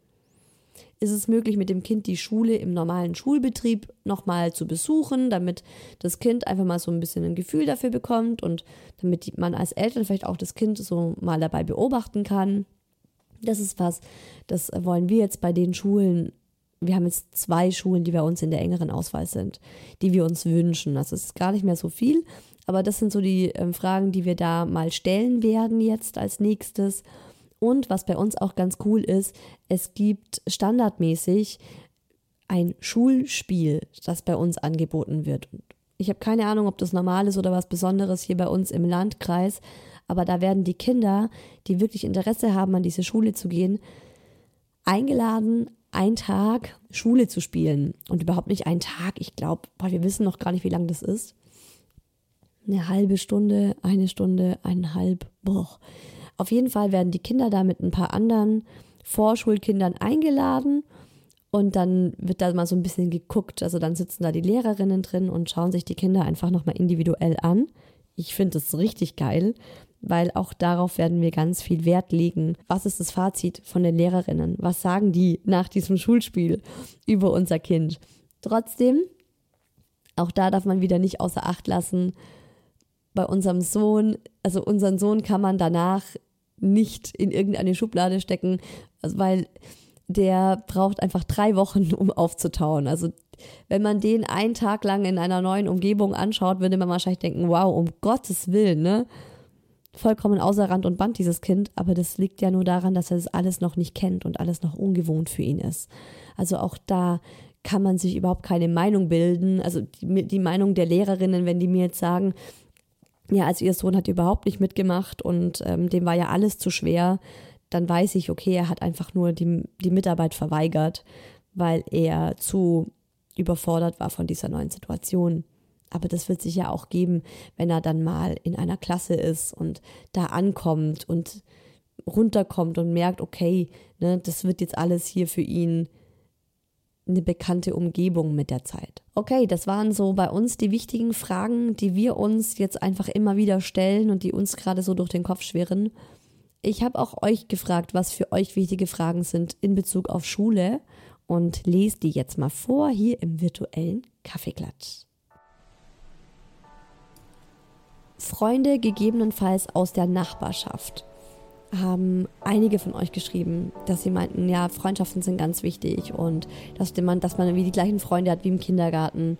Ist es möglich, mit dem Kind die Schule im normalen Schulbetrieb nochmal zu besuchen, damit das Kind einfach mal so ein bisschen ein Gefühl dafür bekommt und damit man als Eltern vielleicht auch das Kind so mal dabei beobachten kann. Das ist was, das wollen wir jetzt bei den Schulen, wir haben jetzt zwei Schulen, die bei uns in der engeren Auswahl sind, die wir uns wünschen. Also es ist gar nicht mehr so viel, aber das sind so die ähm, Fragen, die wir da mal stellen werden jetzt als nächstes. Und was bei uns auch ganz cool ist, es gibt standardmäßig ein Schulspiel, das bei uns angeboten wird. Ich habe keine Ahnung, ob das normal ist oder was Besonderes hier bei uns im Landkreis, aber da werden die Kinder, die wirklich Interesse haben, an diese Schule zu gehen, eingeladen, einen Tag Schule zu spielen. Und überhaupt nicht einen Tag, ich glaube, wir wissen noch gar nicht, wie lang das ist. Eine halbe Stunde, eine Stunde, eineinhalb, boah. Auf jeden Fall werden die Kinder da mit ein paar anderen Vorschulkindern eingeladen und dann wird da mal so ein bisschen geguckt. Also dann sitzen da die Lehrerinnen drin und schauen sich die Kinder einfach nochmal individuell an. Ich finde das richtig geil, weil auch darauf werden wir ganz viel Wert legen. Was ist das Fazit von den Lehrerinnen? Was sagen die nach diesem Schulspiel über unser Kind? Trotzdem, auch da darf man wieder nicht außer Acht lassen, bei unserem Sohn, also unseren Sohn kann man danach nicht in irgendeine Schublade stecken, also weil der braucht einfach drei Wochen, um aufzutauen. Also wenn man den einen Tag lang in einer neuen Umgebung anschaut, würde man wahrscheinlich denken, wow, um Gottes Willen, ne? Vollkommen außer Rand und Band, dieses Kind. Aber das liegt ja nur daran, dass er das alles noch nicht kennt und alles noch ungewohnt für ihn ist. Also auch da kann man sich überhaupt keine Meinung bilden. Also die, die Meinung der Lehrerinnen, wenn die mir jetzt sagen, ja, also ihr Sohn hat überhaupt nicht mitgemacht und ähm, dem war ja alles zu schwer, dann weiß ich, okay, er hat einfach nur die, die Mitarbeit verweigert, weil er zu überfordert war von dieser neuen Situation. Aber das wird sich ja auch geben, wenn er dann mal in einer Klasse ist und da ankommt und runterkommt und merkt, okay, ne, das wird jetzt alles hier für ihn eine bekannte Umgebung mit der Zeit. Okay, das waren so bei uns die wichtigen Fragen, die wir uns jetzt einfach immer wieder stellen und die uns gerade so durch den Kopf schwirren. Ich habe auch euch gefragt, was für euch wichtige Fragen sind in Bezug auf Schule und lese die jetzt mal vor hier im virtuellen Kaffeeklatsch. Freunde gegebenenfalls aus der Nachbarschaft haben einige von euch geschrieben, dass sie meinten, ja, Freundschaften sind ganz wichtig und dass man, dass man wie die gleichen Freunde hat wie im Kindergarten.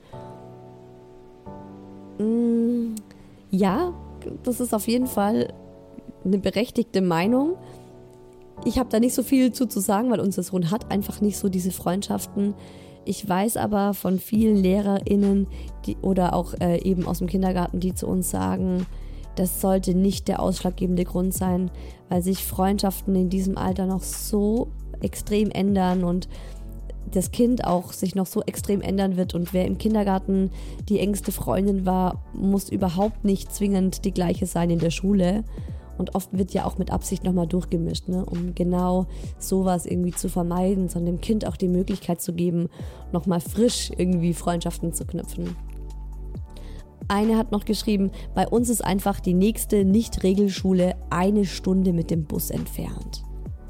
Mm, ja, das ist auf jeden Fall eine berechtigte Meinung. Ich habe da nicht so viel zu, zu sagen, weil unser Sohn hat einfach nicht so diese Freundschaften. Ich weiß aber von vielen LehrerInnen die, oder auch äh, eben aus dem Kindergarten, die zu uns sagen, das sollte nicht der ausschlaggebende Grund sein, weil sich Freundschaften in diesem Alter noch so extrem ändern und das Kind auch sich noch so extrem ändern wird. Und wer im Kindergarten die engste Freundin war, muss überhaupt nicht zwingend die gleiche sein in der Schule. Und oft wird ja auch mit Absicht nochmal durchgemischt, ne, um genau sowas irgendwie zu vermeiden, sondern dem Kind auch die Möglichkeit zu geben, nochmal frisch irgendwie Freundschaften zu knüpfen. Eine hat noch geschrieben, bei uns ist einfach die nächste Nicht-Regelschule eine Stunde mit dem Bus entfernt.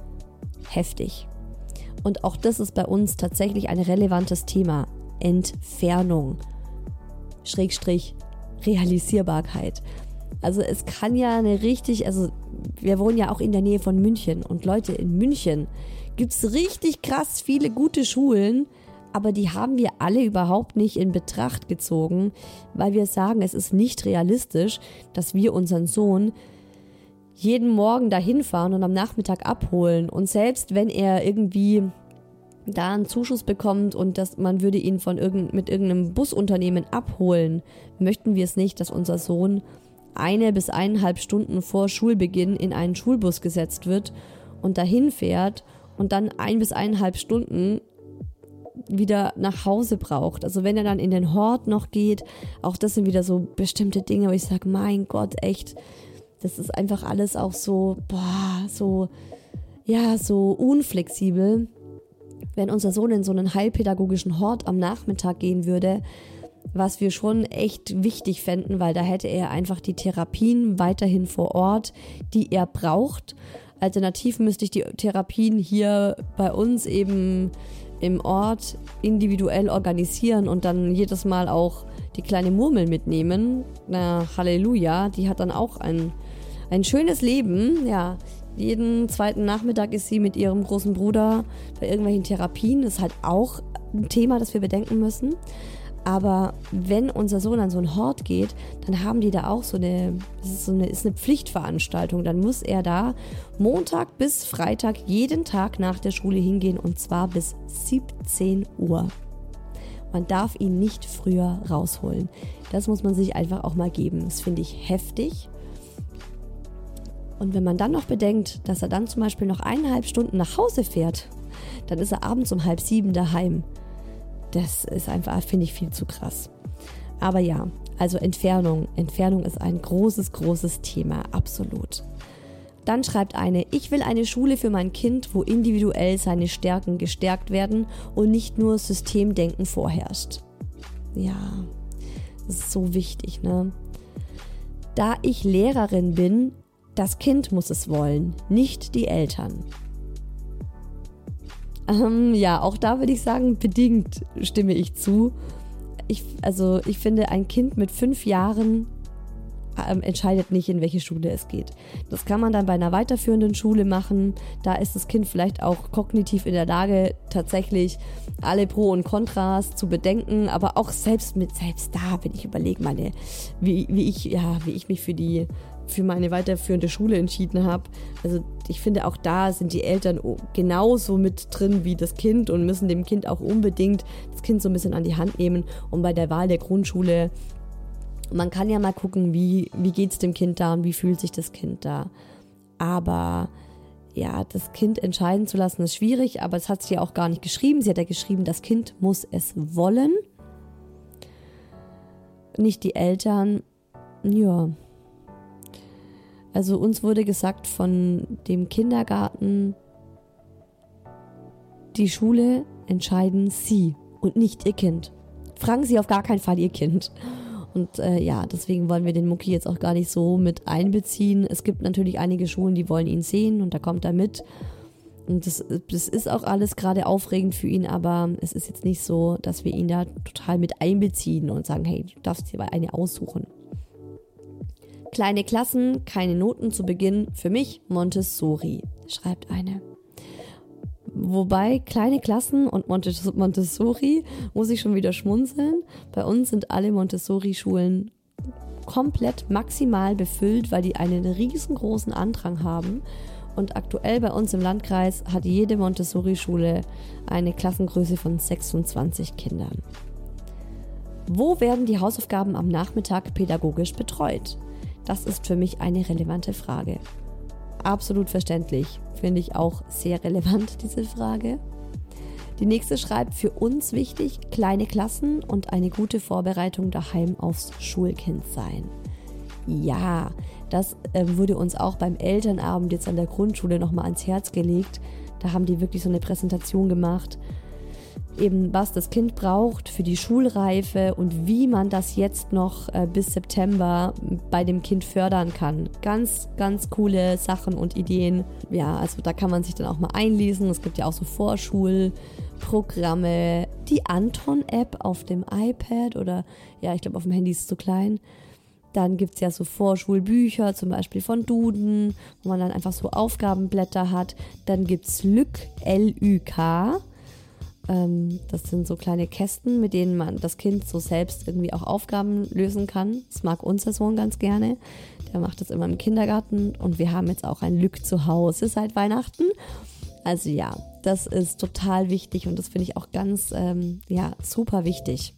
Heftig. Und auch das ist bei uns tatsächlich ein relevantes Thema. Entfernung. Schrägstrich Realisierbarkeit. Also es kann ja eine richtig, also wir wohnen ja auch in der Nähe von München und Leute, in München gibt es richtig krass viele gute Schulen, aber die haben wir alle überhaupt nicht in Betracht gezogen, weil wir sagen, es ist nicht realistisch, dass wir unseren Sohn jeden Morgen dahin fahren und am Nachmittag abholen. Und selbst wenn er irgendwie da einen Zuschuss bekommt und dass man würde ihn von irgend, mit irgendeinem Busunternehmen abholen, möchten wir es nicht, dass unser Sohn eine bis eineinhalb Stunden vor Schulbeginn in einen Schulbus gesetzt wird und dahin fährt und dann ein bis eineinhalb Stunden wieder nach Hause braucht. Also wenn er dann in den Hort noch geht, auch das sind wieder so bestimmte Dinge, wo ich sage, mein Gott, echt, das ist einfach alles auch so, boah, so, ja, so unflexibel. Wenn unser Sohn in so einen heilpädagogischen Hort am Nachmittag gehen würde, was wir schon echt wichtig fänden, weil da hätte er einfach die Therapien weiterhin vor Ort, die er braucht. Alternativ müsste ich die Therapien hier bei uns eben im Ort individuell organisieren und dann jedes Mal auch die kleine Murmel mitnehmen. Na, Halleluja, die hat dann auch ein, ein schönes Leben. Ja, jeden zweiten Nachmittag ist sie mit ihrem großen Bruder bei irgendwelchen Therapien. Das ist halt auch ein Thema, das wir bedenken müssen. Aber wenn unser Sohn an so einen Hort geht, dann haben die da auch so eine, das ist so eine, ist eine Pflichtveranstaltung. Dann muss er da Montag bis Freitag jeden Tag nach der Schule hingehen und zwar bis siebzehn Uhr. Man darf ihn nicht früher rausholen. Das muss man sich einfach auch mal geben. Das finde ich heftig. Und wenn man dann noch bedenkt, dass er dann zum Beispiel noch eineinhalb Stunden nach Hause fährt, dann ist er abends um halb sieben daheim. Das ist einfach, finde ich, viel zu krass. Aber ja, also Entfernung. Entfernung ist ein großes, großes Thema, absolut. Dann schreibt eine, ich will eine Schule für mein Kind, wo individuell seine Stärken gestärkt werden und nicht nur Systemdenken vorherrscht. Ja, das ist so wichtig, ne? Da ich Lehrerin bin, das Kind muss es wollen, nicht die Eltern. Ähm, ja, auch da würde ich sagen, bedingt stimme ich zu. Ich, also ich finde, ein Kind mit fünf Jahren ähm, entscheidet nicht, in welche Schule es geht. Das kann man dann bei einer weiterführenden Schule machen. Da ist das Kind vielleicht auch kognitiv in der Lage, tatsächlich alle Pro und Kontras zu bedenken. Aber auch selbst mit selbst da, wenn ich überlege, meine, wie, wie ich, ja, wie ich mich für die für meine weiterführende Schule entschieden habe. Also ich finde, auch da sind die Eltern genauso mit drin wie das Kind und müssen dem Kind auch unbedingt das Kind so ein bisschen an die Hand nehmen. Und bei der Wahl der Grundschule, man kann ja mal gucken, wie, wie geht es dem Kind da und wie fühlt sich das Kind da. Aber ja, das Kind entscheiden zu lassen ist schwierig, aber das hat sie ja auch gar nicht geschrieben. Sie hat ja geschrieben, das Kind muss es wollen. Nicht die Eltern. Ja. Also uns wurde gesagt von dem Kindergarten, die Schule entscheiden Sie und nicht Ihr Kind. Fragen Sie auf gar keinen Fall Ihr Kind. Und äh, ja, deswegen wollen wir den Mucki jetzt auch gar nicht so mit einbeziehen. Es gibt natürlich einige Schulen, die wollen ihn sehen und da kommt er mit. Und das, das ist auch alles gerade aufregend für ihn, aber es ist jetzt nicht so, dass wir ihn da total mit einbeziehen und sagen, hey, du darfst dir mal eine aussuchen. Kleine Klassen, keine Noten zu Beginn, für mich Montessori, schreibt eine. Wobei kleine Klassen und Montessori muss ich schon wieder schmunzeln. Bei uns sind alle Montessori-Schulen komplett maximal befüllt, weil die einen riesengroßen Andrang haben. Und aktuell bei uns im Landkreis hat jede Montessori-Schule eine Klassengröße von sechsundzwanzig Kindern. Wo werden die Hausaufgaben am Nachmittag pädagogisch betreut? Das ist für mich eine relevante Frage. Absolut verständlich. Finde ich auch sehr relevant, diese Frage. Die nächste schreibt, für uns wichtig, kleine Klassen und eine gute Vorbereitung daheim aufs Schulkind sein. Ja, das äh, wurde uns auch beim Elternabend jetzt an der Grundschule nochmal ans Herz gelegt. Da haben die wirklich so eine Präsentation gemacht. eben was das Kind braucht für die Schulreife und wie man das jetzt noch äh, bis September bei dem Kind fördern kann. Ganz, ganz coole Sachen und Ideen. Ja, also da kann man sich dann auch mal einlesen. Es gibt ja auch so Vorschulprogramme. Die Anton-App auf dem iPad oder ja, ich glaube auf dem Handy ist es zu klein. Dann gibt es ja so Vorschulbücher, zum Beispiel von Duden, wo man dann einfach so Aufgabenblätter hat. Dann gibt es Lück, L Ü K. Ähm, das sind so kleine Kästen, mit denen man das Kind so selbst irgendwie auch Aufgaben lösen kann. Das mag unser Sohn ganz gerne. Der macht das immer im Kindergarten. Und wir haben jetzt auch ein Lück zu Hause seit Weihnachten. Also ja, das ist total wichtig und das finde ich auch ganz, ähm, ja, super wichtig.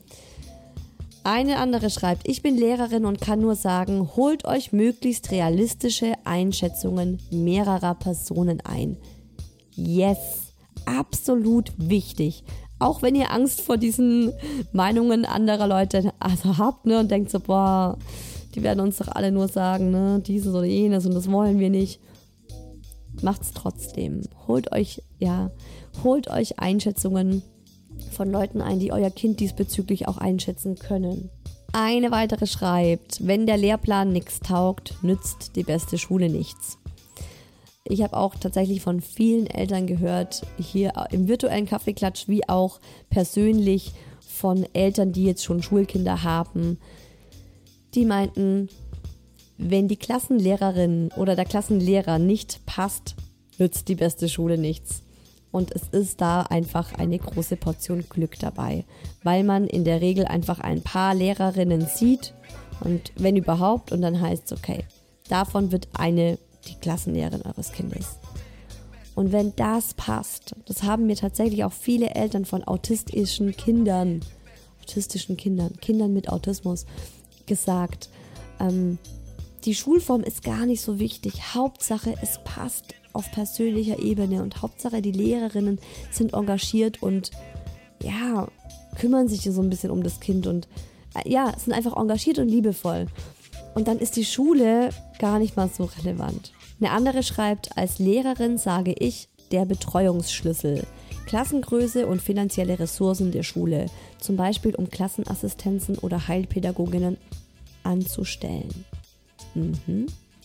Eine andere schreibt, ich bin Lehrerin und kann nur sagen, holt euch möglichst realistische Einschätzungen mehrerer Personen ein. Yes, absolut wichtig. Auch wenn ihr Angst vor diesen Meinungen anderer Leute also habt, ne, und denkt so, boah, die werden uns doch alle nur sagen, ne, dieses oder jenes und das wollen wir nicht. Macht's trotzdem. Holt euch, ja, holt euch Einschätzungen von Leuten ein, die euer Kind diesbezüglich auch einschätzen können. Eine weitere schreibt, wenn der Lehrplan nichts taugt, nützt die beste Schule nichts. Ich habe auch tatsächlich von vielen Eltern gehört, hier im virtuellen Kaffeeklatsch, wie auch persönlich von Eltern, die jetzt schon Schulkinder haben, die meinten, wenn die Klassenlehrerin oder der Klassenlehrer nicht passt, nützt die beste Schule nichts. Und es ist da einfach eine große Portion Glück dabei, weil man in der Regel einfach ein paar Lehrerinnen sieht und wenn überhaupt und dann heißt es, okay, davon wird eine die Klassenlehrerin eures Kindes. Und wenn das passt, das haben mir tatsächlich auch viele Eltern von autistischen Kindern, autistischen Kindern, Kindern mit Autismus gesagt, ähm, die Schulform ist gar nicht so wichtig, Hauptsache es passt auf persönlicher Ebene und Hauptsache die Lehrerinnen sind engagiert und ja, kümmern sich so ein bisschen um das Kind und äh, ja, sind einfach engagiert und liebevoll. Und dann ist die Schule gar nicht mal so relevant. Eine andere schreibt, als Lehrerin sage ich, der Betreuungsschlüssel. Klassengröße und finanzielle Ressourcen der Schule, zum Beispiel um Klassenassistenzen oder Heilpädagoginnen anzustellen. Mhm.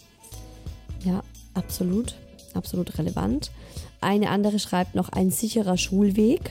Ja, absolut. Absolut relevant. Eine andere schreibt noch ein sicherer Schulweg.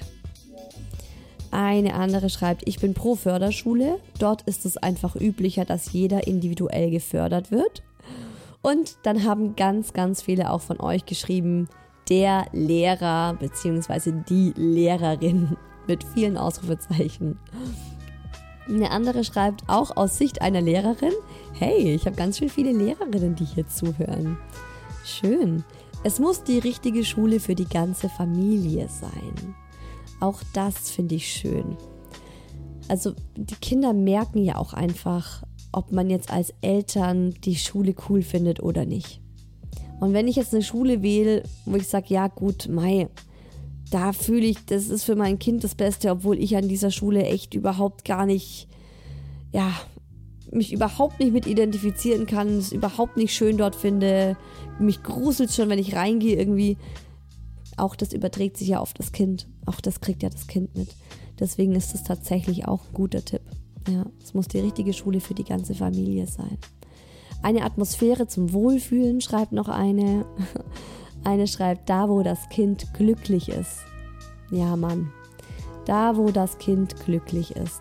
Eine andere schreibt, ich bin pro Förderschule. Dort ist es einfach üblicher, dass jeder individuell gefördert wird. Und dann haben ganz, ganz viele auch von euch geschrieben, der Lehrer bzw. die Lehrerin mit vielen Ausrufezeichen. Eine andere schreibt, auch aus Sicht einer Lehrerin, hey, ich habe ganz schön viele Lehrerinnen, die hier zuhören. Schön. Es muss die richtige Schule für die ganze Familie sein. Auch das finde ich schön. Also die Kinder merken ja auch einfach, ob man jetzt als Eltern die Schule cool findet oder nicht. Und wenn ich jetzt eine Schule wähle, wo ich sage, ja gut, mei, da fühle ich, das ist für mein Kind das Beste, obwohl ich an dieser Schule echt überhaupt gar nicht, ja, mich überhaupt nicht mit identifizieren kann, es überhaupt nicht schön dort finde, mich gruselt schon, wenn ich reingehe irgendwie. Auch das überträgt sich ja auf das Kind. Auch das kriegt ja das Kind mit. Deswegen ist es tatsächlich auch ein guter Tipp. Ja, es muss die richtige Schule für die ganze Familie sein. Eine Atmosphäre zum Wohlfühlen, schreibt noch eine. Eine schreibt, da wo das Kind glücklich ist. Ja, Mann. Da wo das Kind glücklich ist.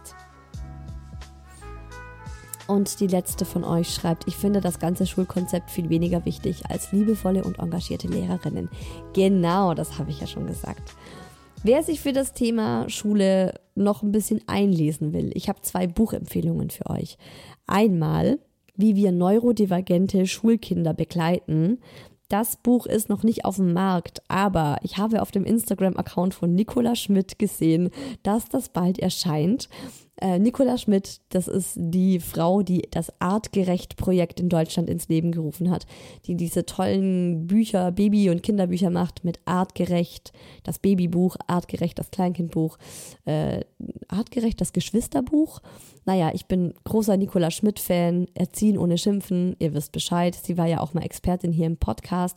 Und die letzte von euch schreibt, ich finde das ganze Schulkonzept viel weniger wichtig als liebevolle und engagierte Lehrerinnen. Genau, das habe ich ja schon gesagt. Wer sich für das Thema Schule noch ein bisschen einlesen will, ich habe zwei Buchempfehlungen für euch. Einmal, wie wir neurodivergente Schulkinder begleiten. Das Buch ist noch nicht auf dem Markt, aber ich habe auf dem Instagram-Account von Nicola Schmidt gesehen, dass das bald erscheint. Äh, Nicola Schmidt, das ist die Frau, die das Artgerecht-Projekt in Deutschland ins Leben gerufen hat, die diese tollen Bücher, Baby- und Kinderbücher macht mit Artgerecht, das Babybuch, Artgerecht, das Kleinkindbuch, äh, Artgerecht, das Geschwisterbuch. Naja, ich bin großer Nicola Schmidt-Fan, Erziehen ohne Schimpfen, ihr wisst Bescheid, sie war ja auch mal Expertin hier im Podcast.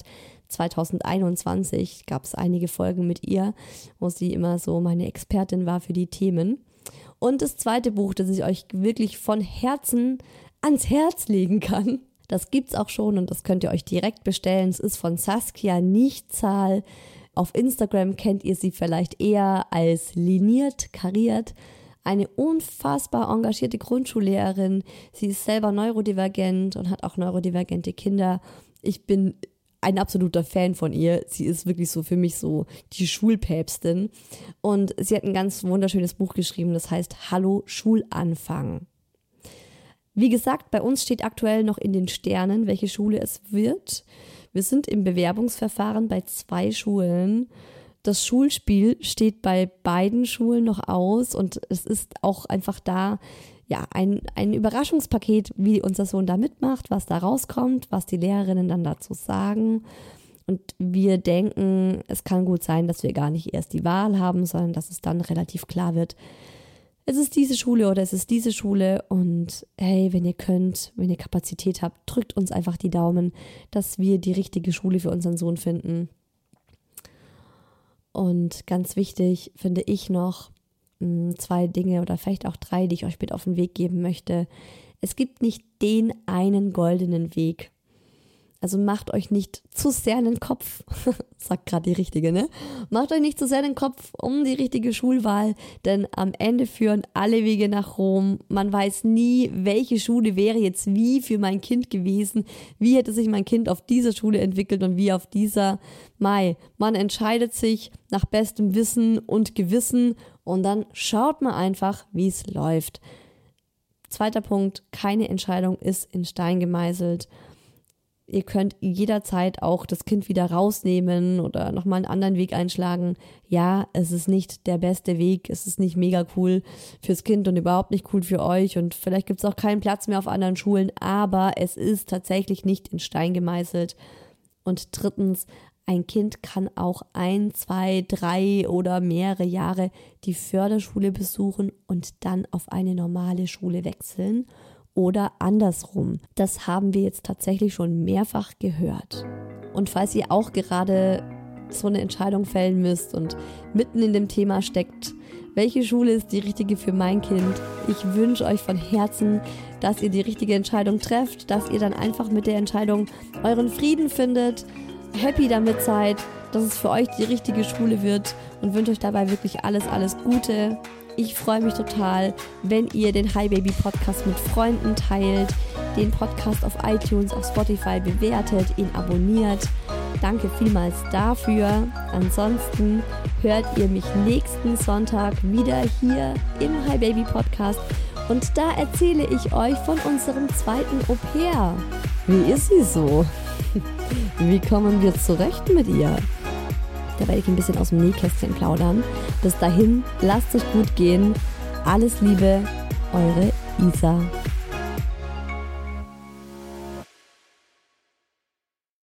zwanzig einundzwanzig gab es einige Folgen mit ihr, wo sie immer so meine Expertin war für die Themen. Und das zweite Buch, das ich euch wirklich von Herzen ans Herz legen kann, das gibt's auch schon und das könnt ihr euch direkt bestellen. Es ist von Saskia Nichtzahl. Auf Instagram kennt ihr sie vielleicht eher als liniert, kariert. Eine unfassbar engagierte Grundschullehrerin. Sie ist selber neurodivergent und hat auch neurodivergente Kinder. Ich bin ein absoluter Fan von ihr. Sie ist wirklich so für mich so die Schulpäpstin. Und sie hat ein ganz wunderschönes Buch geschrieben, das heißt Hallo Schulanfang. Wie gesagt, bei uns steht aktuell noch in den Sternen, welche Schule es wird. Wir sind im Bewerbungsverfahren bei zwei Schulen. Das Schulspiel steht bei beiden Schulen noch aus und es ist auch einfach da ja ein, ein Überraschungspaket, wie unser Sohn da mitmacht, was da rauskommt, was die Lehrerinnen dann dazu sagen. Und wir denken, es kann gut sein, dass wir gar nicht erst die Wahl haben, sondern dass es dann relativ klar wird, es ist diese Schule oder es ist diese Schule und hey, wenn ihr könnt, wenn ihr Kapazität habt, drückt uns einfach die Daumen, dass wir die richtige Schule für unseren Sohn finden. Und ganz wichtig finde ich noch mh, zwei Dinge oder vielleicht auch drei, die ich euch mit auf den Weg geben möchte. Es gibt nicht den einen goldenen Weg. Also macht euch nicht zu sehr in den Kopf, sagt gerade die Richtige, ne? Macht euch nicht zu sehr in den Kopf um die richtige Schulwahl, denn am Ende führen alle Wege nach Rom. Man weiß nie, welche Schule wäre jetzt wie für mein Kind gewesen, wie hätte sich mein Kind auf dieser Schule entwickelt und wie auf dieser. Mai. Man entscheidet sich nach bestem Wissen und Gewissen und dann schaut man einfach, wie es läuft. Zweiter Punkt, keine Entscheidung ist in Stein gemeißelt. Ihr könnt jederzeit auch das Kind wieder rausnehmen oder nochmal einen anderen Weg einschlagen. Ja, es ist nicht der beste Weg, es ist nicht mega cool fürs Kind und überhaupt nicht cool für euch und vielleicht gibt es auch keinen Platz mehr auf anderen Schulen, aber es ist tatsächlich nicht in Stein gemeißelt. Und drittens, ein Kind kann auch ein, zwei, drei oder mehrere Jahre die Förderschule besuchen und dann auf eine normale Schule wechseln. Oder andersrum. Das haben wir jetzt tatsächlich schon mehrfach gehört. Und falls ihr auch gerade so eine Entscheidung fällen müsst und mitten in dem Thema steckt, welche Schule ist die richtige für mein Kind? Ich wünsche euch von Herzen, dass ihr die richtige Entscheidung trefft, dass ihr dann einfach mit der Entscheidung euren Frieden findet, happy damit seid, dass es für euch die richtige Schule wird und wünsche euch dabei wirklich alles, alles Gute. Ich freue mich total, wenn ihr den Hi Baby Podcast mit Freunden teilt, den Podcast auf iTunes, auf Spotify bewertet, ihn abonniert. Danke vielmals dafür. Ansonsten hört ihr mich nächsten Sonntag wieder hier im Hi Baby Podcast und da erzähle ich euch von unserem zweiten Au-pair. Wie ist sie so? Wie kommen wir zurecht mit ihr? Da werde ich ein bisschen aus dem Nähkästchen plaudern. Bis dahin, lasst es gut gehen. Alles Liebe, eure Isa.